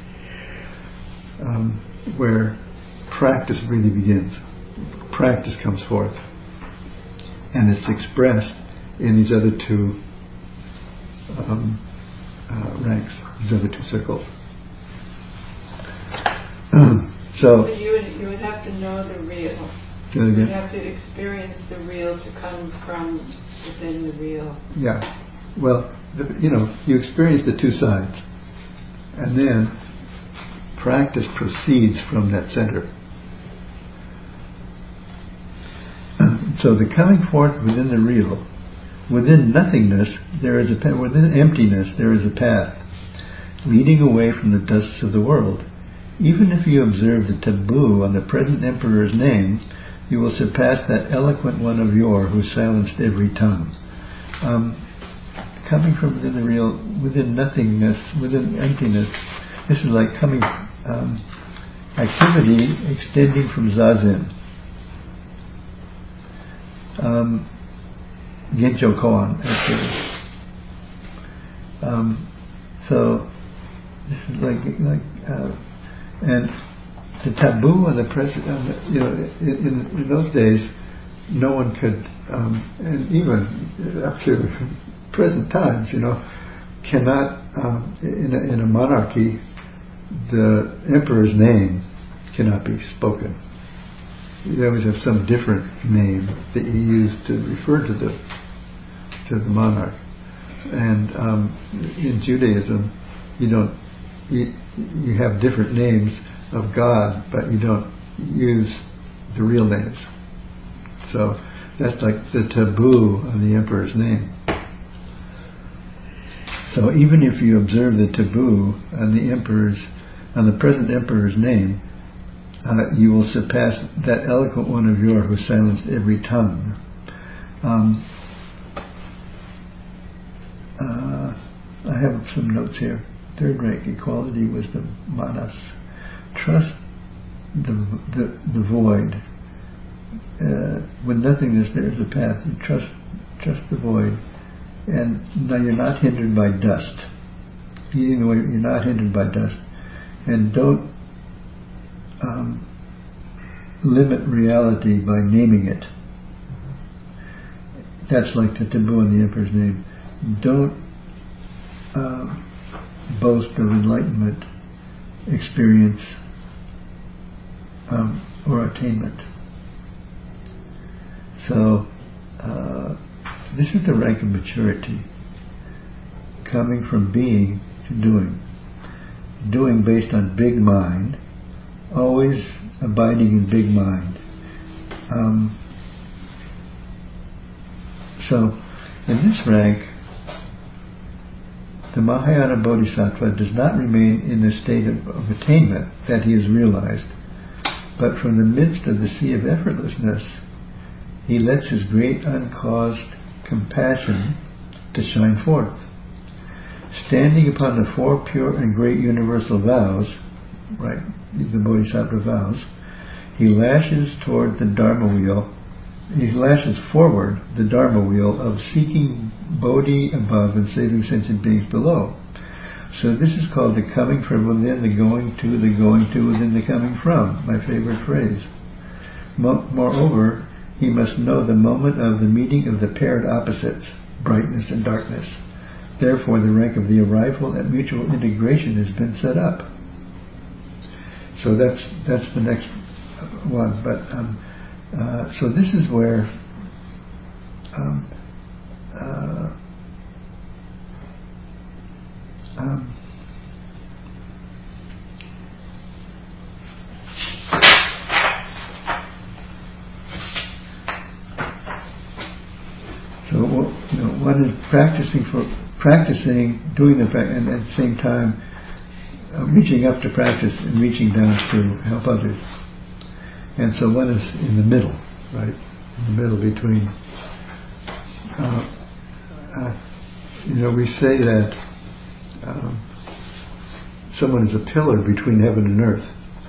um, where practice really begins. Practice comes forth, and it's expressed in these other two um, uh, ranks, these other two circles. So but you would you would have to know the real. You would have to experience the real to come from within the real. Yeah. Well, the, you know, you experience the two sides, and then practice proceeds from that center. So the coming forth within the real, within nothingness there is a path, within emptiness there is a path, leading away from the dusts of the world. Even if you observe the taboo on the present emperor's name, you will surpass that eloquent one of yore who silenced every tongue. Um, coming from within the real, within nothingness, within emptiness, this is like coming, um, activity extending from zazen. Um, Genjo koan, actually. Um, so this is like like. Uh, And the taboo on the present, you know, in, in those days, no one could, um, and even up to present times, you know, cannot, um, in, a, in a monarchy, the emperor's name cannot be spoken. You always have some different name that you use to refer to the to the monarch. And um, in Judaism, you don't. You, you have different names of God, but you don't use the real names. So that's like the taboo on the emperor's name. So even if you observe the taboo on the emperor's, on the present emperor's name, uh, you will surpass that eloquent one of yore who silenced every tongue. Um, uh, I have some notes here. Third rank, equality, wisdom, manas. Trust the the, the void. Uh, when nothingness, there is a path. You trust trust the void, and now you're not hindered by dust. Eating the way, you're not hindered by dust, and don't um, limit reality by naming it. That's like the taboo in the emperor's name. Don't uh, boast of enlightenment, experience, um, or attainment. So, uh, this is the rank of maturity, coming from being to doing. Doing based on big mind, always abiding in big mind. Um, so, in this rank, the Mahayana Bodhisattva does not remain in the state of, of attainment that he has realized, but from the midst of the sea of effortlessness, he lets his great uncaused compassion to shine forth. Standing upon the four pure and great universal vows, right, the Bodhisattva vows, he lashes toward the Dharma wheel, he lashes forward the Dharma wheel of seeking Bodhi above and saving sentient beings below. So this is called the coming from within, the going to, the going to within, the coming from, my favorite phrase. Mo- moreover, he must know the moment of the meeting of the paired opposites, brightness and darkness. Therefore, the rank of the arrival at mutual integration has been set up. So that's that's the next one. But um, uh, so this is where um, uh, um, so you know, one is practicing for practicing, doing the pra- and at the same time uh, reaching up to practice and reaching down to help others. And so one is in the middle, right? In the middle between. Uh, uh, you know, we say that um, someone is a pillar between heaven and earth.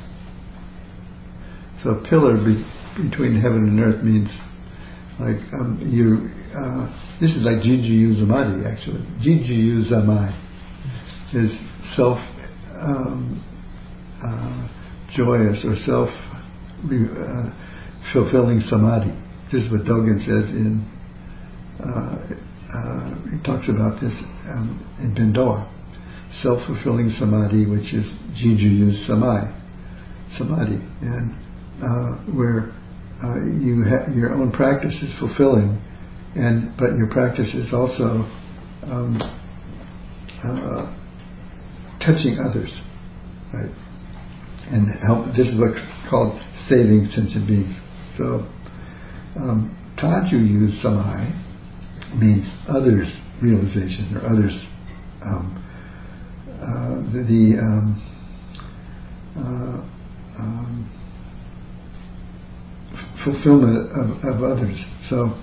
So a pillar be- between heaven and earth means like um, you. Uh, this is like Jijiyu Samadhi, actually. Jijiyu Samai is self um, uh, joyous or self uh, fulfilling samadhi. This is what Dogen says in. Uh, uh, he talks about this um, in Bendoa. Self-fulfilling samadhi, which is Jijiyu Samai, samadhi, and uh, where uh, you ha- your own practice is fulfilling. And but your practice is also um, uh, touching others, right? And help. This is what's called saving sentient beings. So um, Taju Samai means others realization or others um, uh, the, the um, uh, um, f- fulfillment of, of others. So.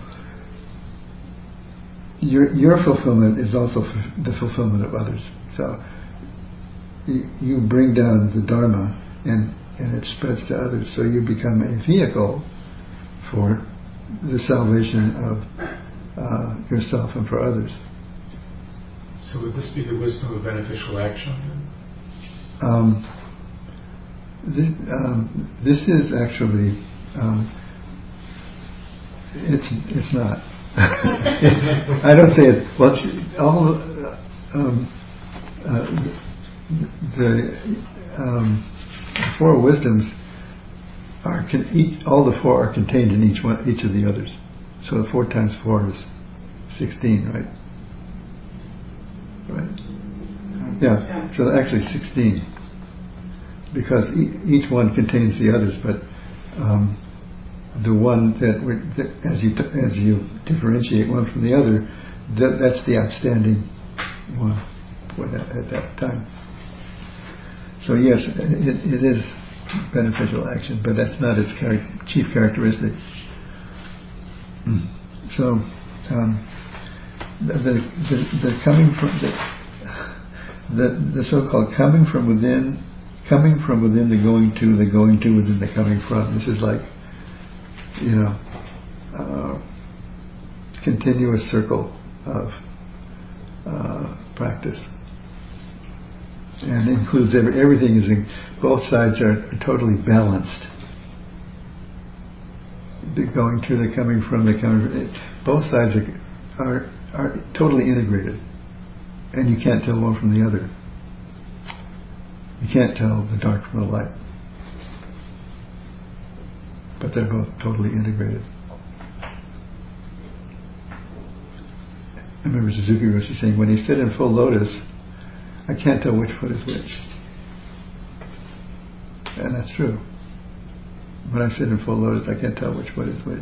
Your your fulfillment is also f- the fulfillment of others. So you, you bring down the Dharma and, and it spreads to others. So you become a vehicle for the salvation of uh, yourself and for others. So would this be the wisdom of beneficial action? Um, this, um, this is actually um, it's it's not. I don't say it. Well, all uh, um, uh, the um, four wisdoms are con- each, all the four are contained in each one, each of the others. So four times four is sixteen, right? Right. Yeah. So actually sixteen, because e- each one contains the others, but. Um, The one that, that as you as you differentiate one from the other, that, that's the outstanding one for that, at that time. So yes, it, it is beneficial action, but that's not its char- chief characteristic. So, um, the, the, the coming from the, the, the so-called coming from within, coming from within the going to, the going to within the coming from. This is like, you know, uh, continuous circle of uh, practice, and includes every, everything is in, both sides are totally balanced. The going to, the coming from, the coming from, both sides are, are are totally integrated, and you can't tell one from the other. You can't tell the dark from the light, but they're both totally integrated. I remember Suzuki Roshi saying, when he stood in full lotus, I can't tell which foot is which. And that's true. When I sit in full lotus, I can't tell which foot is which.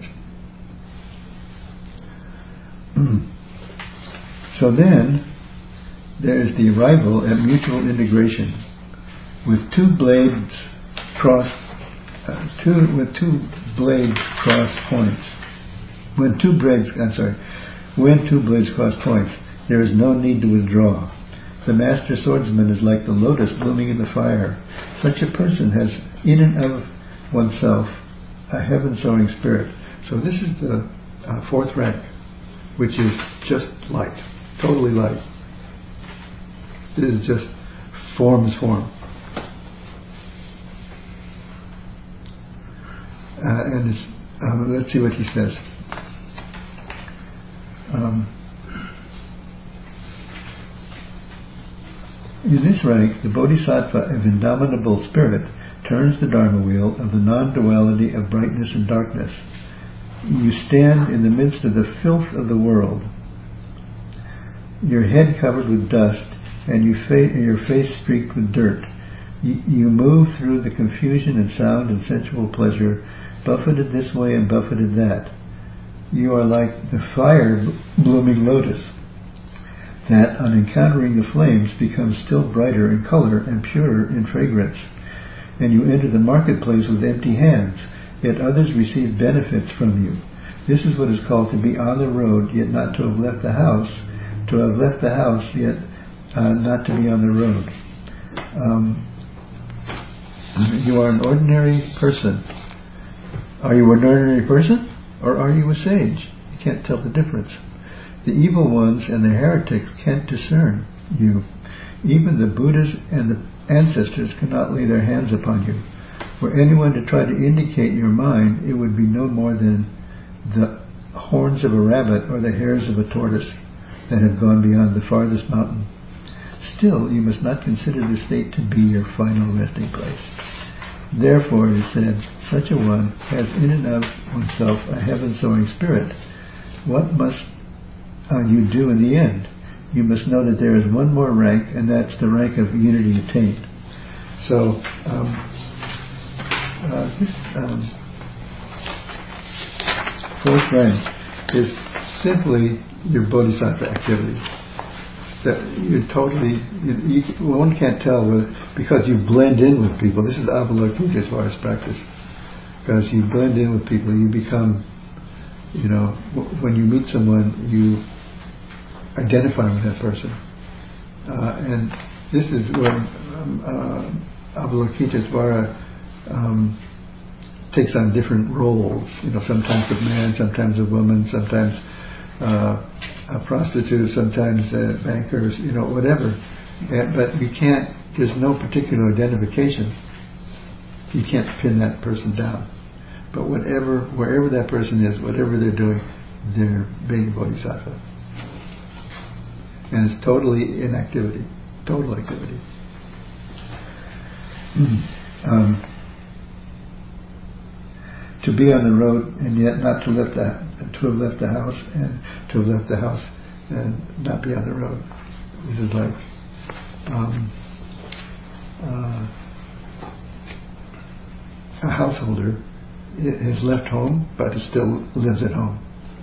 So then, there's the arrival at mutual integration, with two blades cross, uh, two with two blades cross points. When two blades, I'm sorry, when two blades cross points, there is no need to withdraw. The master swordsman is like the lotus blooming in the fire. Such a person has in and of oneself a heaven-soaring spirit. So this is the uh, fourth rank, which is just light, totally light. This is just form is form. Uh, and it's, um, let's see what he says. Um, in this rank, the Bodhisattva of indomitable spirit turns the Dharma wheel of the non-duality of brightness and darkness. You stand in the midst of the filth of the world, your head covered with dust, and you fa- your face streaked with dirt. Y- you move through the confusion and sound and sensual pleasure, buffeted this way and buffeted that. You are like the fire blooming lotus, that on encountering the flames becomes still brighter in color and purer in fragrance. And you enter the marketplace with empty hands, yet others receive benefits from you. This is what is called to be on the road, yet not to have left the house, to have left the house, yet uh, not to be on the road. Um, you are an ordinary person. Are you an ordinary person? Or are you a sage? You can't tell the difference. The evil ones and the heretics can't discern you. Even the Buddhas and the ancestors cannot lay their hands upon you. Were anyone to try to indicate your mind, it would be no more than the horns of a rabbit or the hairs of a tortoise that have gone beyond the farthest mountain. Still, you must not consider this state to be your final resting place. Therefore, it is said, such a one has in and of oneself a heaven-soaring spirit. What must uh, you do in the end? You must know that there is one more rank, and that's the rank of unity attained. So, um, uh, this um, fourth rank is simply your bodhisattva activity. That you totally, you, you, one can't tell whether, because you blend in with people. This is avalokita as far as practice. Because you blend in with people, you become, you know, w- when you meet someone, you identify with that person. Uh, and this is when um, uh, Avalokitesvara um, takes on different roles. You know, sometimes a man, sometimes a woman, sometimes uh, a prostitute, sometimes uh, bankers, you know, whatever. Uh, but we can't, there's no particular identification. You can't pin that person down. But whatever, wherever that person is, whatever they're doing, they're being bodhisattva. And it's totally in activity, total activity. um, to be on the road and yet not to left the, to have left the house, and to have left the house and not be on the road. This is like um, uh, a householder has left home, but he still lives at home.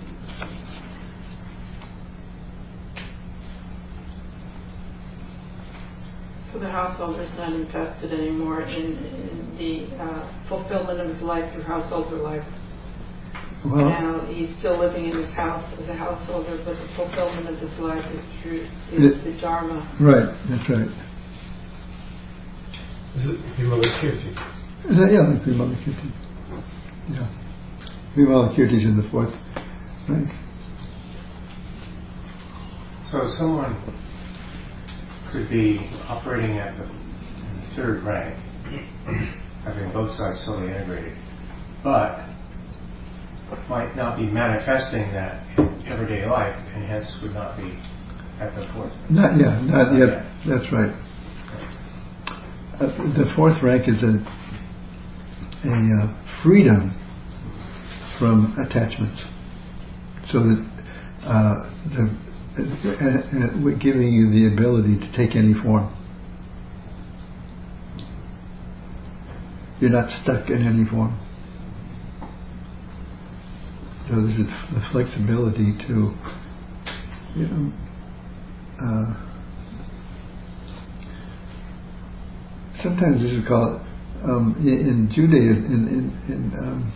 So the householder is not invested anymore in, in the uh, fulfillment of his life through householder life. Well, now he's still living in his house as a householder, but the fulfillment of his life is through is it, the Dharma. Right, that's right. Is it Vimalakirti? Is that, yeah, Vimalakirti. Yeah. Vimalakirti is in the fourth rank. So someone could be operating at the third rank, having both sides solely integrated, but might not be manifesting that in everyday life, and hence would not be at the fourth rank. Not, yeah, not, Not yet. yet. That's right. Uh, the fourth rank is a, a uh, freedom from attachments. So that uh, the and, and we're giving you the ability to take any form. You're not stuck in any form. So there's the flexibility to, you know, uh, sometimes this is called um, in, in Judaism, in, in, in um,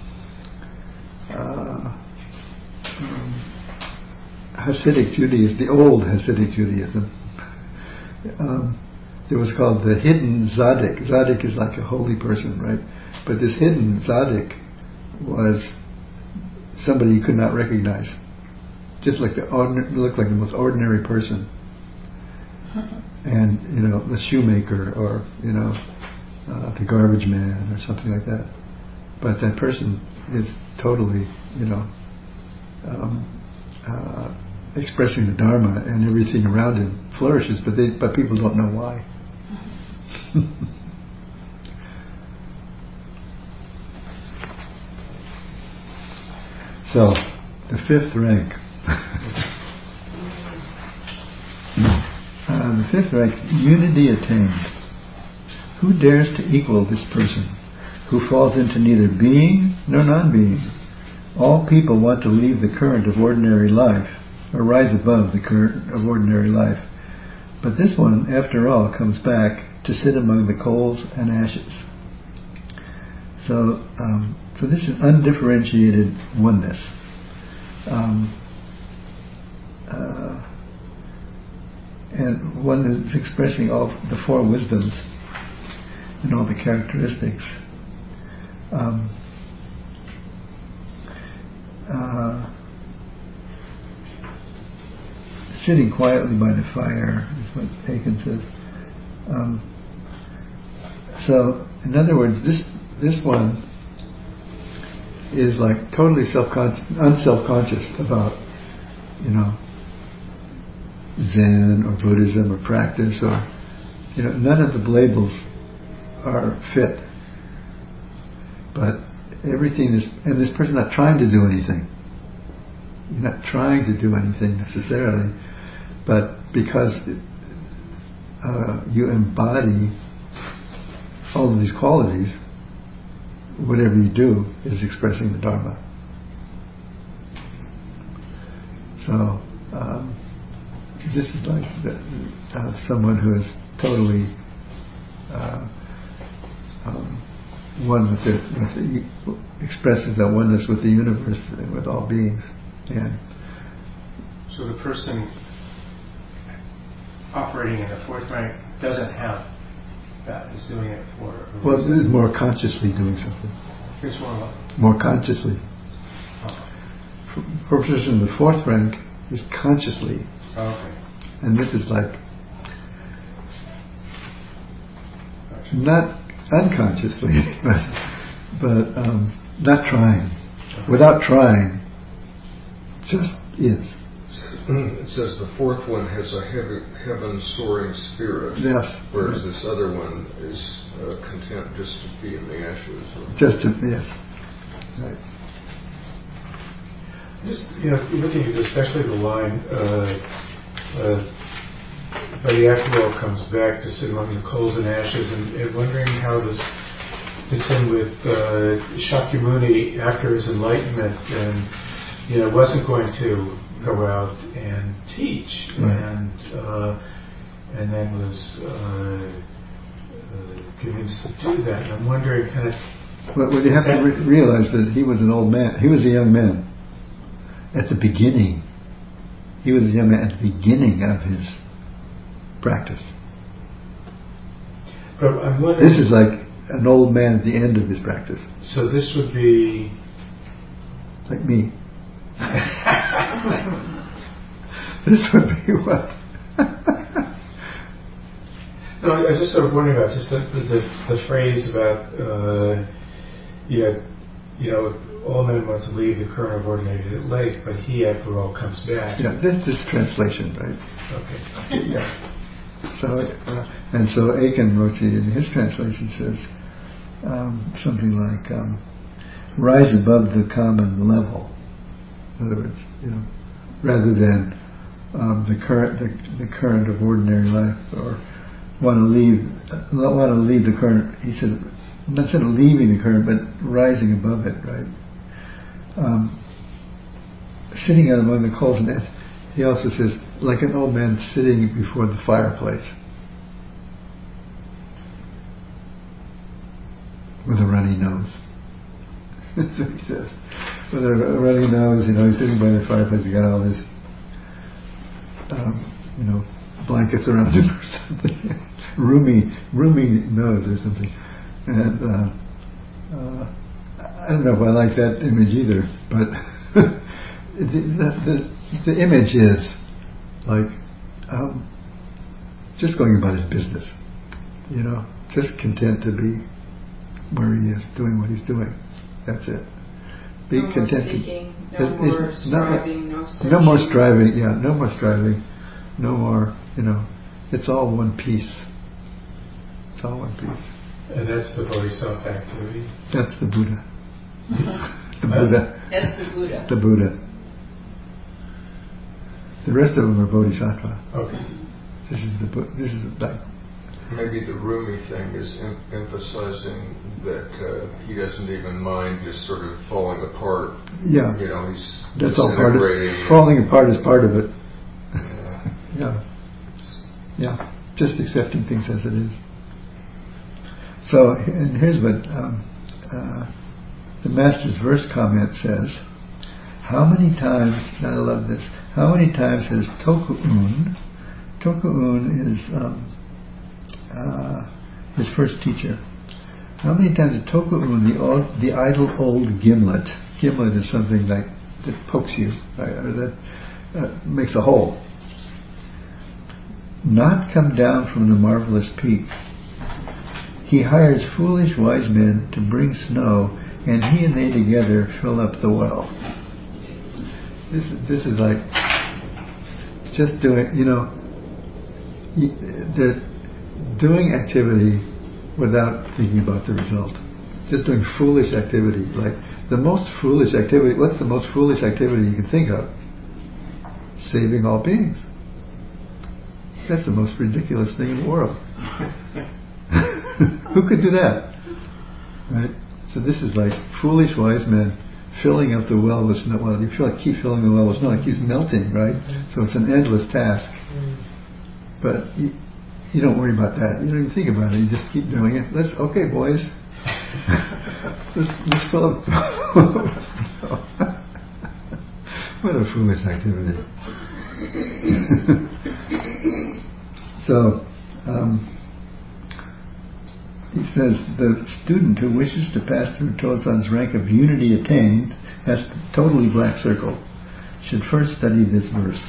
uh, um, Hasidic Judaism, the old Hasidic Judaism. Um, there was called the hidden Tzaddik. Tzaddik is like a holy person, right? But this hidden Tzaddik was somebody you could not recognize, just like the ordinary, looked like the most ordinary person, and you know, the shoemaker, or you know, uh, the garbage man, or something like that. But that person is totally, you know, um, uh, expressing the Dharma, and everything around him flourishes. But they, but people don't know why. So, the fifth rank. uh, the fifth rank, unity attained. Who dares to equal this person, who falls into neither being nor non-being? All people want to leave the current of ordinary life, or rise above the current of ordinary life. But this one, after all, comes back to sit among the coals and ashes. So, um, so this is undifferentiated oneness. Um, uh, and one is expressing all the four wisdoms and all the characteristics. Um, uh, sitting quietly by the fire is what Aiken says. Um, so, in other words, this this one is like totally self-conscious, unself-conscious about, you know, Zen or Buddhism or practice, or, you know, none of the labels are fit. But everything is, and this person's not trying to do anything. You're not trying to do anything necessarily, but because uh, you embody all of these qualities, whatever you do is expressing the Dharma. So um, this is like the, uh, someone who is totally uh, um, one with the, with the, expresses that oneness with the universe and with all beings. And so the person operating in the fourth rank doesn't have that, is doing it for a well, reason. it is more consciously doing something. It's more what? More consciously. Oh. For a person in the fourth rank is consciously. Oh, okay. And this is like gotcha. Not unconsciously, but but um, not trying. Without trying, just is. It says the fourth one has a heavy, heaven-soaring spirit. Yes. Whereas yes. this other one is uh, content just to be in the ashes. Just to, yes. Right. Just, you know, looking at especially the line, uh, uh, but he after all comes back to sit among the coals and ashes, and, and wondering how this fits in with uh, Shakyamuni after his enlightenment, and you know, wasn't going to go out and teach, right. and uh, and then was uh, uh, convinced to do that. And I'm wondering, kind of, But what you have to re- realize that he was an old man. He was a young man at the beginning. He was a young man at the beginning of his practice. But I'm wondering. This is like an old man at the end of his practice. So this would be like me. This would be what? No, I was just sort of wondering about just the the, the phrase about uh, you know, you know, all men want to leave the current of ordinary lake, but he, after all, comes back. Yeah, this is translation, right? Okay. Yeah. So uh, and so Aiken Rochi in his translation says um, something like um, rise above the common level. In other words, you know, rather than um, the current the, the current of ordinary life, or want to leave uh, want to leave the current. He said, not said leaving the current, but rising above it, right? Um, sitting out among the coals and ashes. He also says, like an old man sitting before the fireplace with a runny nose. That's what he says. With a runny nose, you know, he's sitting by the fireplace. He got all his, um, you know, blankets around him or something. roomy, roomy nose or something. And uh, uh, I don't know if I like that image either, but the, the, the image is like um, just going about his business, you know, just content to be where he is, doing what he's doing. That's it. Be no content. more seeking, to, no it's, more it's striving, not, no searching. No more striving, yeah, no more striving, no more, you know, it's all one piece. It's all one piece. And that's the bodhisattva activity? That's the Buddha. The Buddha. That's the Buddha. The Buddha. The rest of them are bodhisattva. Okay. This is the this is like maybe the Rumi thing is em- emphasizing that uh, he doesn't even mind just sort of falling apart. Yeah. You know, he's that's all part of disintegrating. falling apart is part of it. Yeah. Yeah. Yeah. Just accepting things as it is. So, and here's what um, uh, the Master's verse comment says. How many times, I love this, how many times has Toku-un, Toku-un is um, uh, his first teacher, how many times has Toku-un, the, old, the idle old gimlet, gimlet is something like that pokes you, right, or that uh, makes a hole, not come down from the marvelous peak. He hires foolish wise men to bring snow, and he and they together fill up the well. This is this is like just doing, you know, they're doing activity without thinking about the result. Just doing foolish activity. Like the most foolish activity. What's the most foolish activity you can think of? Saving all beings. That's the most ridiculous thing in the world. Who could do that? Right? So this is like foolish wise men filling up the well with snow. Well, you feel like keep filling the well with snow, it keeps melting, right? So it's an endless task. But you, you don't worry about that. You don't even think about it. You just keep doing it. Let's okay, boys. let's, let's fill up. What a foolish activity. So. Um, He says the student who wishes to pass through Tozan's rank of unity attained, has totally black circle, should first study this verse.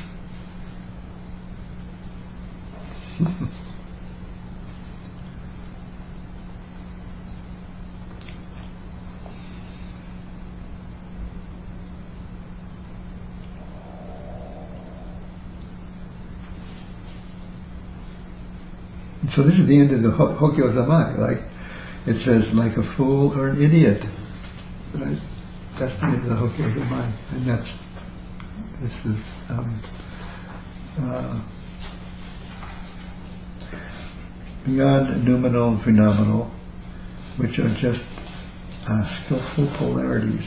So this is the end of the Hokyo Zamai. Like it says, like a fool or an idiot. Right? That's the end of the Hokyo Zamai, and that's this is um, uh, beyond noumenal and phenomenal, which are just uh, skillful polarities.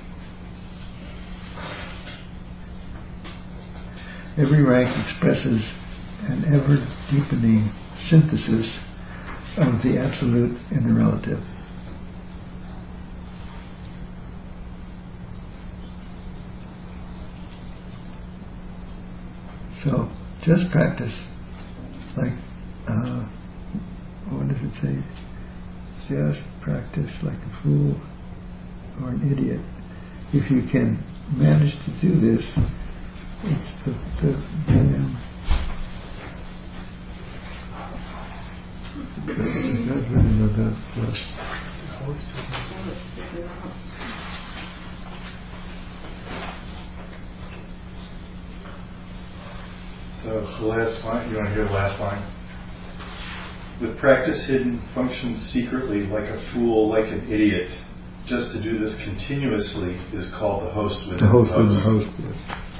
Every rank expresses an ever-deepening synthesis of the absolute and the relative. So just practice. Like, uh, what does it say? Just practice like a fool or an idiot. If you can manage to do this, it's the, the, the um, that's really not that plus. So the last line, you want to hear the last line? With practice hidden, functions secretly like a fool, like an idiot. Just to do this continuously is called the host within The host the within the host. host.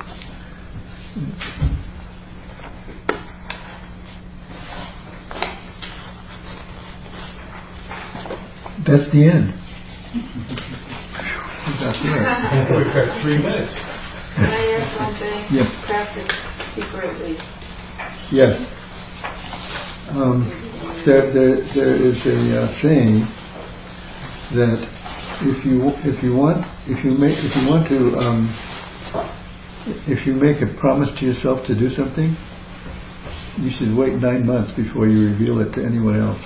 Yes. That's the end. That's it. We've got three minutes. Can I ask one thing? Yes. Practice secretly. Yes. Um, there, there, there is a uh, saying that if you if you want if you make if you want to um, if you make a promise to yourself to do something, you should wait nine months before you reveal it to anyone else.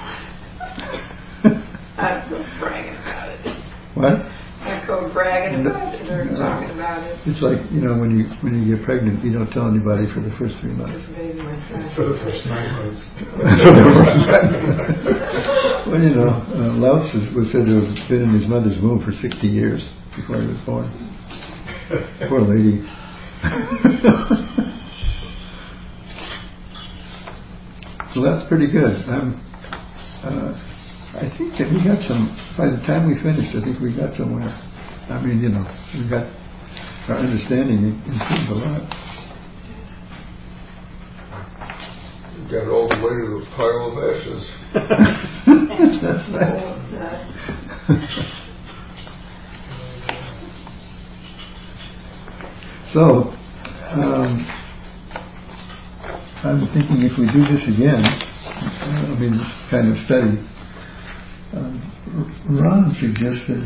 I'm so bragging about it. What? I go bragging about it or No. talking about it. It's like, you know, when you when you get pregnant, you don't tell anybody for the first three months. This baby, my friend. For the first nine months. For the first nine months. Well, you know, uh, Lao Tzu was said to have been in his mother's womb for sixty years before he was born. Poor lady. So that's pretty good. I'm, uh, I think that we got some, by the time we finished, I think we got somewhere. I mean, you know, we got, our understanding improved a lot. You got all the way to the pile of ashes. That's right. So, um, I'm thinking if we do this again, I mean, this kind of study, um, Ron suggested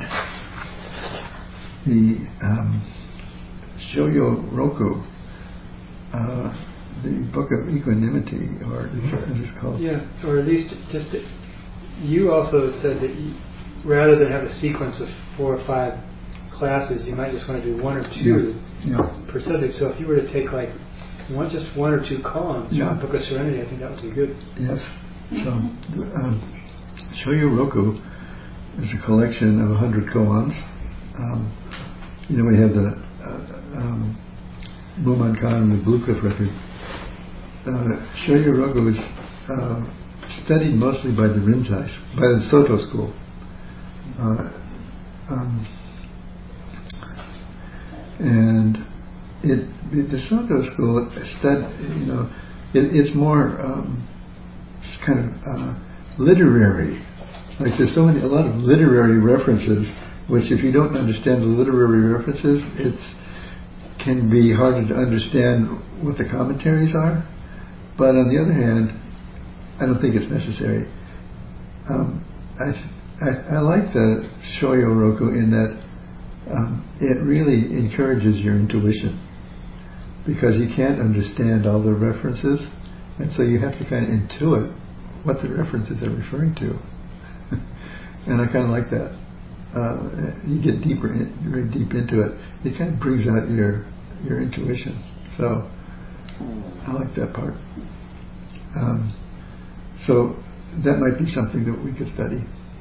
the um, Shoyo Roku, uh, the Book of Equanimity, or is this called? Yeah, or at least just to, you also said that you, rather than have a sequence of four or five classes, you might just want to do one or two Yeah. Yeah. per subject. So if you were to take like one, just one or two koans Yeah. from the Book of Serenity, I think that would be good. Yes. So, um, Shoyo Roku is a collection of a hundred koans. Um, you know, we have the uh, um, Muman Khan and the Blue Cliff record. Uh, Shoyo Roku is uh, studied mostly by the Rinzai, by the Soto school. Uh, um, and it, the Soto school, stud, you know, it, it's more um, it's kind of uh, literary. Like there's so many, a lot of literary references, which if you don't understand the literary references, it can be harder to understand what the commentaries are. But on the other hand, I don't think it's necessary. Um, I, I I like the Shoyo Roku in that um, it really encourages your intuition, because you can't understand all the references, and so you have to kind of intuit what the references are referring to. And I kind of like that. Uh, you get deeper, in, very deep into it. It kind of brings out your your intuition. So I like that part. Um, so that might be something that we could study.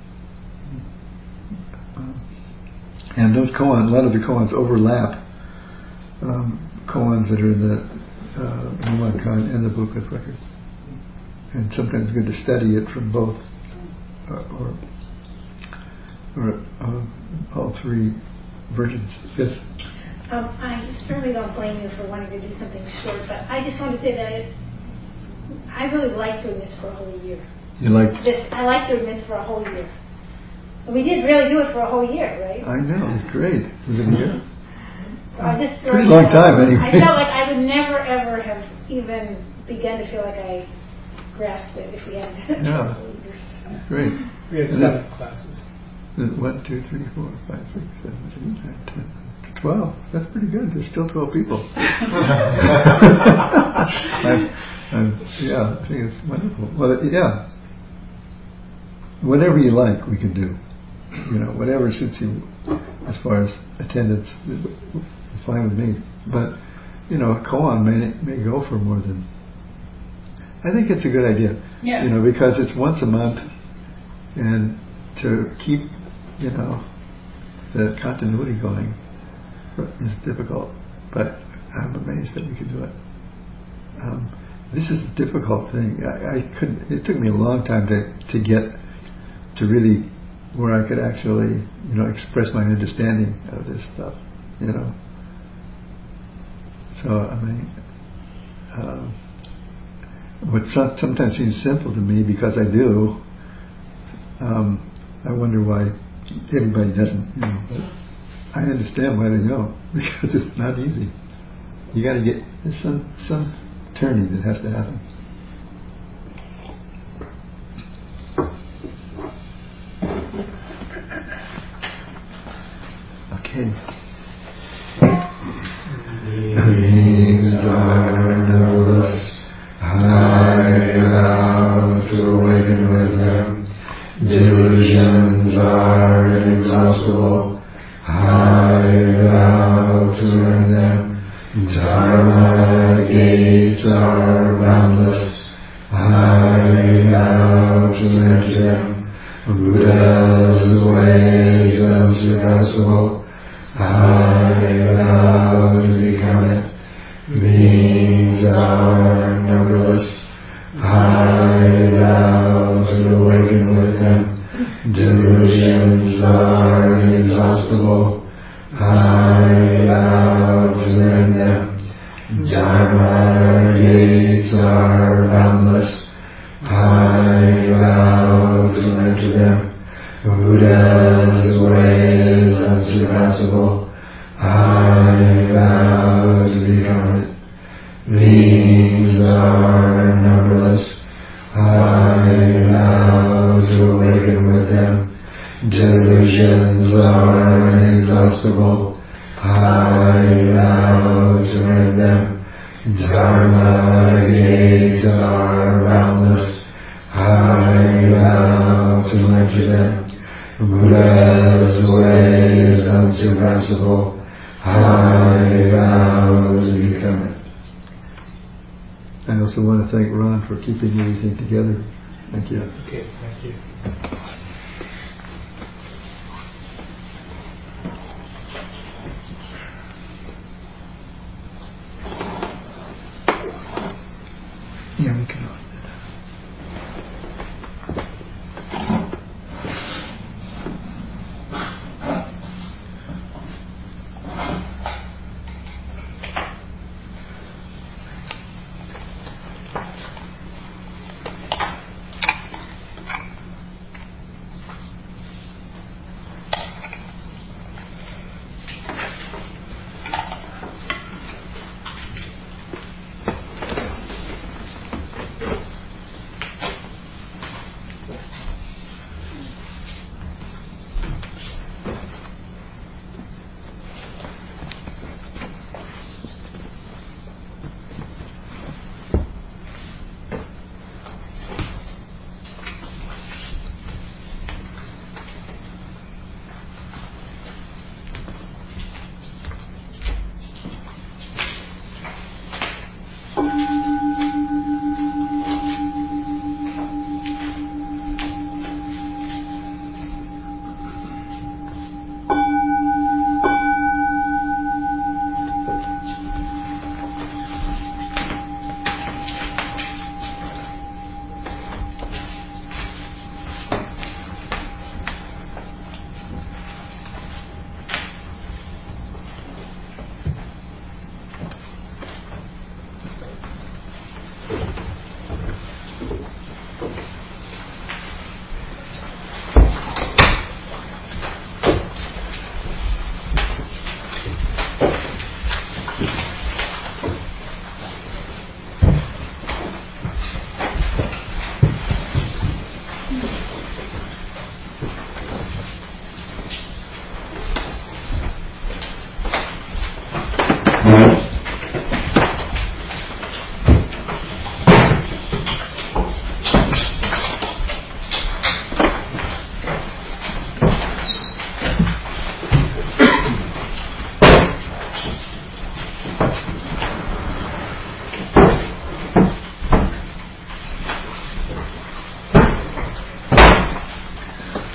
Um, and those koans, a lot of the koans overlap um, koans that are in the uh, Muman Khan and the Blue Cliff record. And sometimes it's good to study it from both, uh, or or uh, all three versions. Yes? Um, I certainly don't blame you for wanting to do something short, but I just want to say that it, I really like doing this for a whole year. You like? This, I like doing this for a whole year. And we did really do it for a whole year, right? I know, it's great. Was it a year? I just Pretty long time, anyway. I felt like I would never ever have even begun to feel like I grasped it if we had Yeah, great. We had And seven then- classes. One, two, three, four, five, six, seven, eight, nine, ten, twelve. That's pretty good. There's still twelve people. I'm, I'm, yeah, I think it's wonderful. Well, yeah. Whatever you like, we can do. You know, whatever suits you as far as attendance is fine with me. But, you know, a koan may, may go for more than... I think it's a good idea. Yeah. You know, because it's once a month, and to keep, you know, the continuity going is difficult. But I'm amazed that we can do it. Um, this is a difficult thing. I, I couldn't. It took me a long time to to get to really where I could actually, you know, express my understanding of this stuff. You know. So I mean, um, what so, sometimes seems simple to me because I do. Um, I wonder why everybody doesn't. You know, but I understand why they don't because it's not easy. You got to get there's some some turning that has to happen. Okay. Beings are nervous, high out to awaken with them. Delusions are inexhaustible, high out to learn them. Dharma gates are boundless, high out to enter them. Buddha's ways unsurpassable, high out to become it. Beings are numberless, high out to awaken with them. Delusions are inexhaustible, high out to learn them. Dharma gates are boundless, high out to enter them. Buddha's ways unsurpassable, high out to become it. Beings are numberless, high out to awaken with them. Delusions are inexhaustible, high out to learn them. Dharma gates are boundless, high out to enter them. Buddha's ways unsurpassable, high out to become it. I also want to thank Ron for keeping everything together. Thank you. Okay, thank you. Yeah, we can.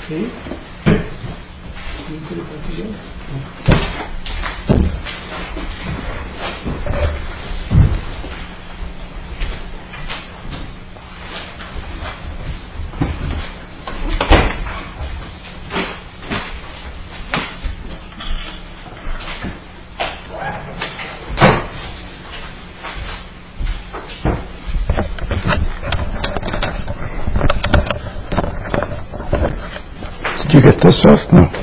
See? Can you put it back again? Did you get this off? No.